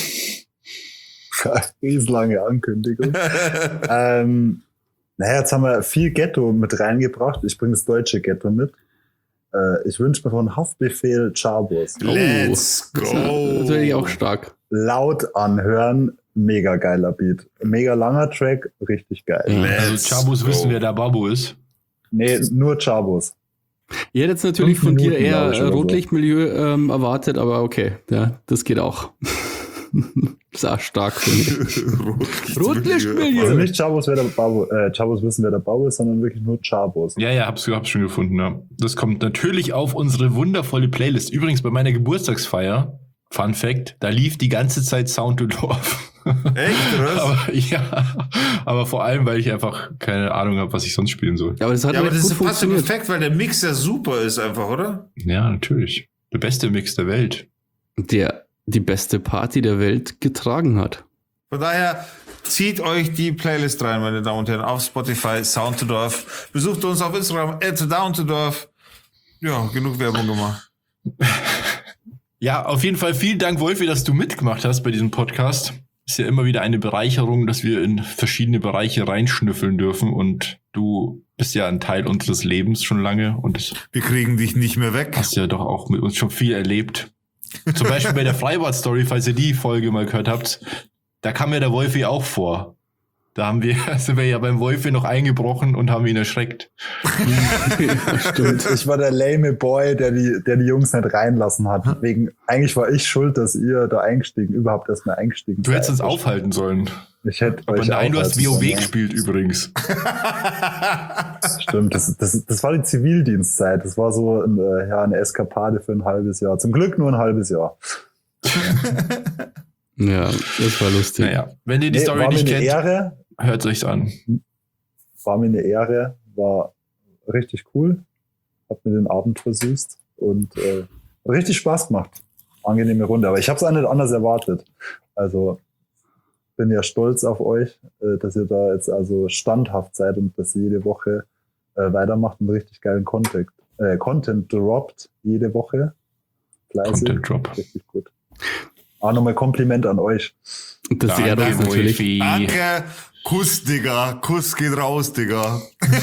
Riesenlange Ankündigung. ähm, naja, jetzt haben wir viel Ghetto mit reingebracht. Ich bringe das deutsche Ghetto mit. Äh, ich wünsche mir von Haftbefehl Chabos. Let's go! Das ist natürlich auch stark. Laut anhören, mega geiler Beat. Mega langer Track, richtig geil. Also Let's Chabos go. wissen, wer der Babu ist. Nee, nur Chabos. Ihr hättet jetzt natürlich Fünf von dir Minuten, eher glaub ich, äh, oder so. Rotlichtmilieu ähm, erwartet, aber okay, ja, das geht auch. Das ist auch stark, finde ich. Rotlichtmilieu. Also nicht Chabos, wer der Babo, äh, Chabos wissen, wer der Babo ist, sondern wirklich nur Chabos. Ja, ja, hab's, hab's schon gefunden. Ja. Das kommt natürlich auf unsere wundervolle Playlist. Übrigens bei meiner Geburtstagsfeier, Fun Fact, da lief die ganze Zeit Sound to Dorf. Echt, oder? Aber, ja, aber vor allem, weil ich einfach keine Ahnung habe, was ich sonst spielen soll. Ja, aber das hat Ja, aber recht das gut passt ja funktioniert. perfekt, weil der Mix ja super ist einfach, oder? Ja, natürlich. Der beste Mix der Welt. Der die beste Party der Welt getragen hat. Von daher zieht euch die Playlist rein, meine Damen und Herren, auf Spotify, Sound to Dorf. Besucht uns auf Instagram, at Down to Dorf. Ja, genug Werbung gemacht. Ja, auf jeden Fall vielen Dank, Wolfi, dass du mitgemacht hast bei diesem Podcast. Ist ja immer wieder eine Bereicherung, dass wir in verschiedene Bereiche reinschnüffeln dürfen und du bist ja ein Teil unseres Lebens schon lange und das Wir kriegen dich nicht mehr weg. hast ja doch auch mit uns schon viel erlebt. Zum Beispiel bei der Freibad-Story, falls ihr die Folge mal gehört habt, da kam ja der Wolfi auch vor. Da haben wir, sind wir ja beim Wolfi noch eingebrochen und haben ihn erschreckt. Ja, stimmt. Ich war der lame Boy, der die, der die Jungs nicht reinlassen hat. Wegen, eigentlich war ich schuld, dass ihr da eingestiegen, überhaupt erst mal eingestiegen Du hättest uns seid. aufhalten sollen. Ich hätte Aber euch nein, du hast aufhalten WoW sollen, ja. gespielt übrigens. Stimmt, das, das, das war die Zivildienstzeit. Das war so ein, äh, ja, eine Eskapade für ein halbes Jahr. Zum Glück nur ein halbes Jahr. Ja, das war lustig. Naja, wenn ihr die Nee, Story war mir nicht eine kennt, Ehre, hört euch's an. war mir eine Ehre, war richtig cool. Hat mir den Abend versüßt und äh, hat richtig Spaß gemacht. Angenehme Runde, aber ich habe es auch nicht anders erwartet. Also bin ja stolz auf euch, äh, dass ihr da jetzt also standhaft seid und dass ihr jede Woche äh, weitermacht und richtig geilen Content, äh, Content droppt jede Woche. Fleißig. Content Drop. Richtig gut. Ah, nochmal Kompliment an euch. Das Danke, ehrt uns natürlich. Wolfi. Danke. Kuss, Digga. Kuss geht raus, Digga.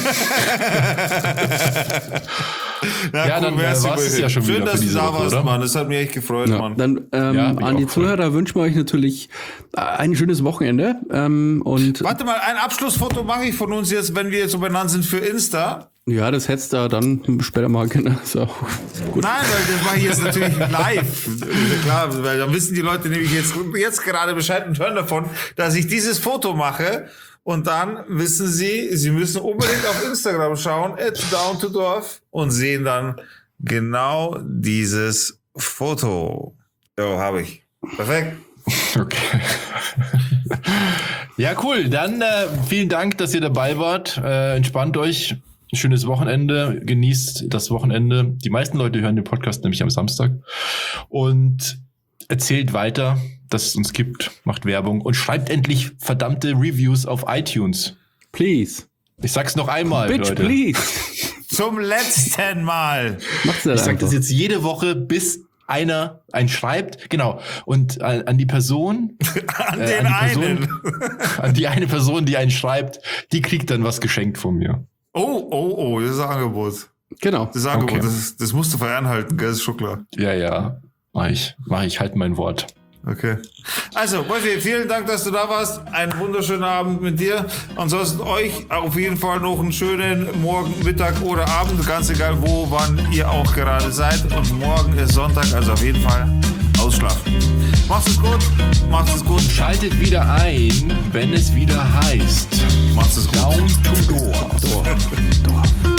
Ja, dann, äh, merci, war's es Wolfi. ja schon Schön, wieder für dass du diese da Woche, warst, oder? Mann. Das hat mich echt gefreut, Ja, Mann. dann ähm, Ja, mich an die auch voll. Zuhörer wünschen wir euch natürlich äh, ein schönes Wochenende. Ähm, und Warte mal, ein Abschlussfoto mache ich von uns jetzt, wenn wir jetzt so benannt sind für Insta. ja, das hättest du da dann später mal genau. So, gut. Nein, weil das mache ich jetzt natürlich live. Ist ja klar, weil dann wissen die Leute nämlich jetzt, jetzt gerade Bescheid und hören davon, dass ich dieses Foto mache. Und dann wissen sie, sie müssen unbedingt auf Instagram schauen, at Down to Dorf, und sehen dann genau dieses Foto. Jo, habe ich. Perfekt. Okay. Ja, cool. Dann äh, vielen Dank, dass ihr dabei wart. Äh, entspannt euch. Ein schönes Wochenende. Genießt das Wochenende. Die meisten Leute hören den Podcast nämlich am Samstag. Und erzählt weiter, dass es uns gibt. Macht Werbung. Und schreibt endlich verdammte Reviews auf iTunes. Please. Ich sag's noch einmal, Bitch, Leute. please. Zum letzten Mal. Macht's halt Ich sag einfach. das jetzt jede Woche, bis einer einen schreibt. Genau. Und an, an die Person, An Äh, den an die einen. an die eine Person, die einen schreibt, die kriegt dann was geschenkt von mir. Oh, oh, oh, das ist ein Angebot. Genau. Das ist ein Angebot, Okay. das, ist- das musst du fernhalten, gell, ist schon klar. Ja, ja. Mach ich. Mach ich. Halt mein Wort. Okay. Also, Wolfi, vielen Dank, dass du da warst. Einen wunderschönen Abend mit dir. Ansonsten euch auf jeden Fall noch einen schönen Morgen, Mittag oder Abend. Ganz egal wo, wann ihr auch gerade seid. Und morgen ist Sonntag, also auf jeden Fall ausschlafen. Macht es gut. Macht es gut. Schaltet wieder ein, wenn es wieder heißt Macht es gut. Down to Door. Dorf. Dorf.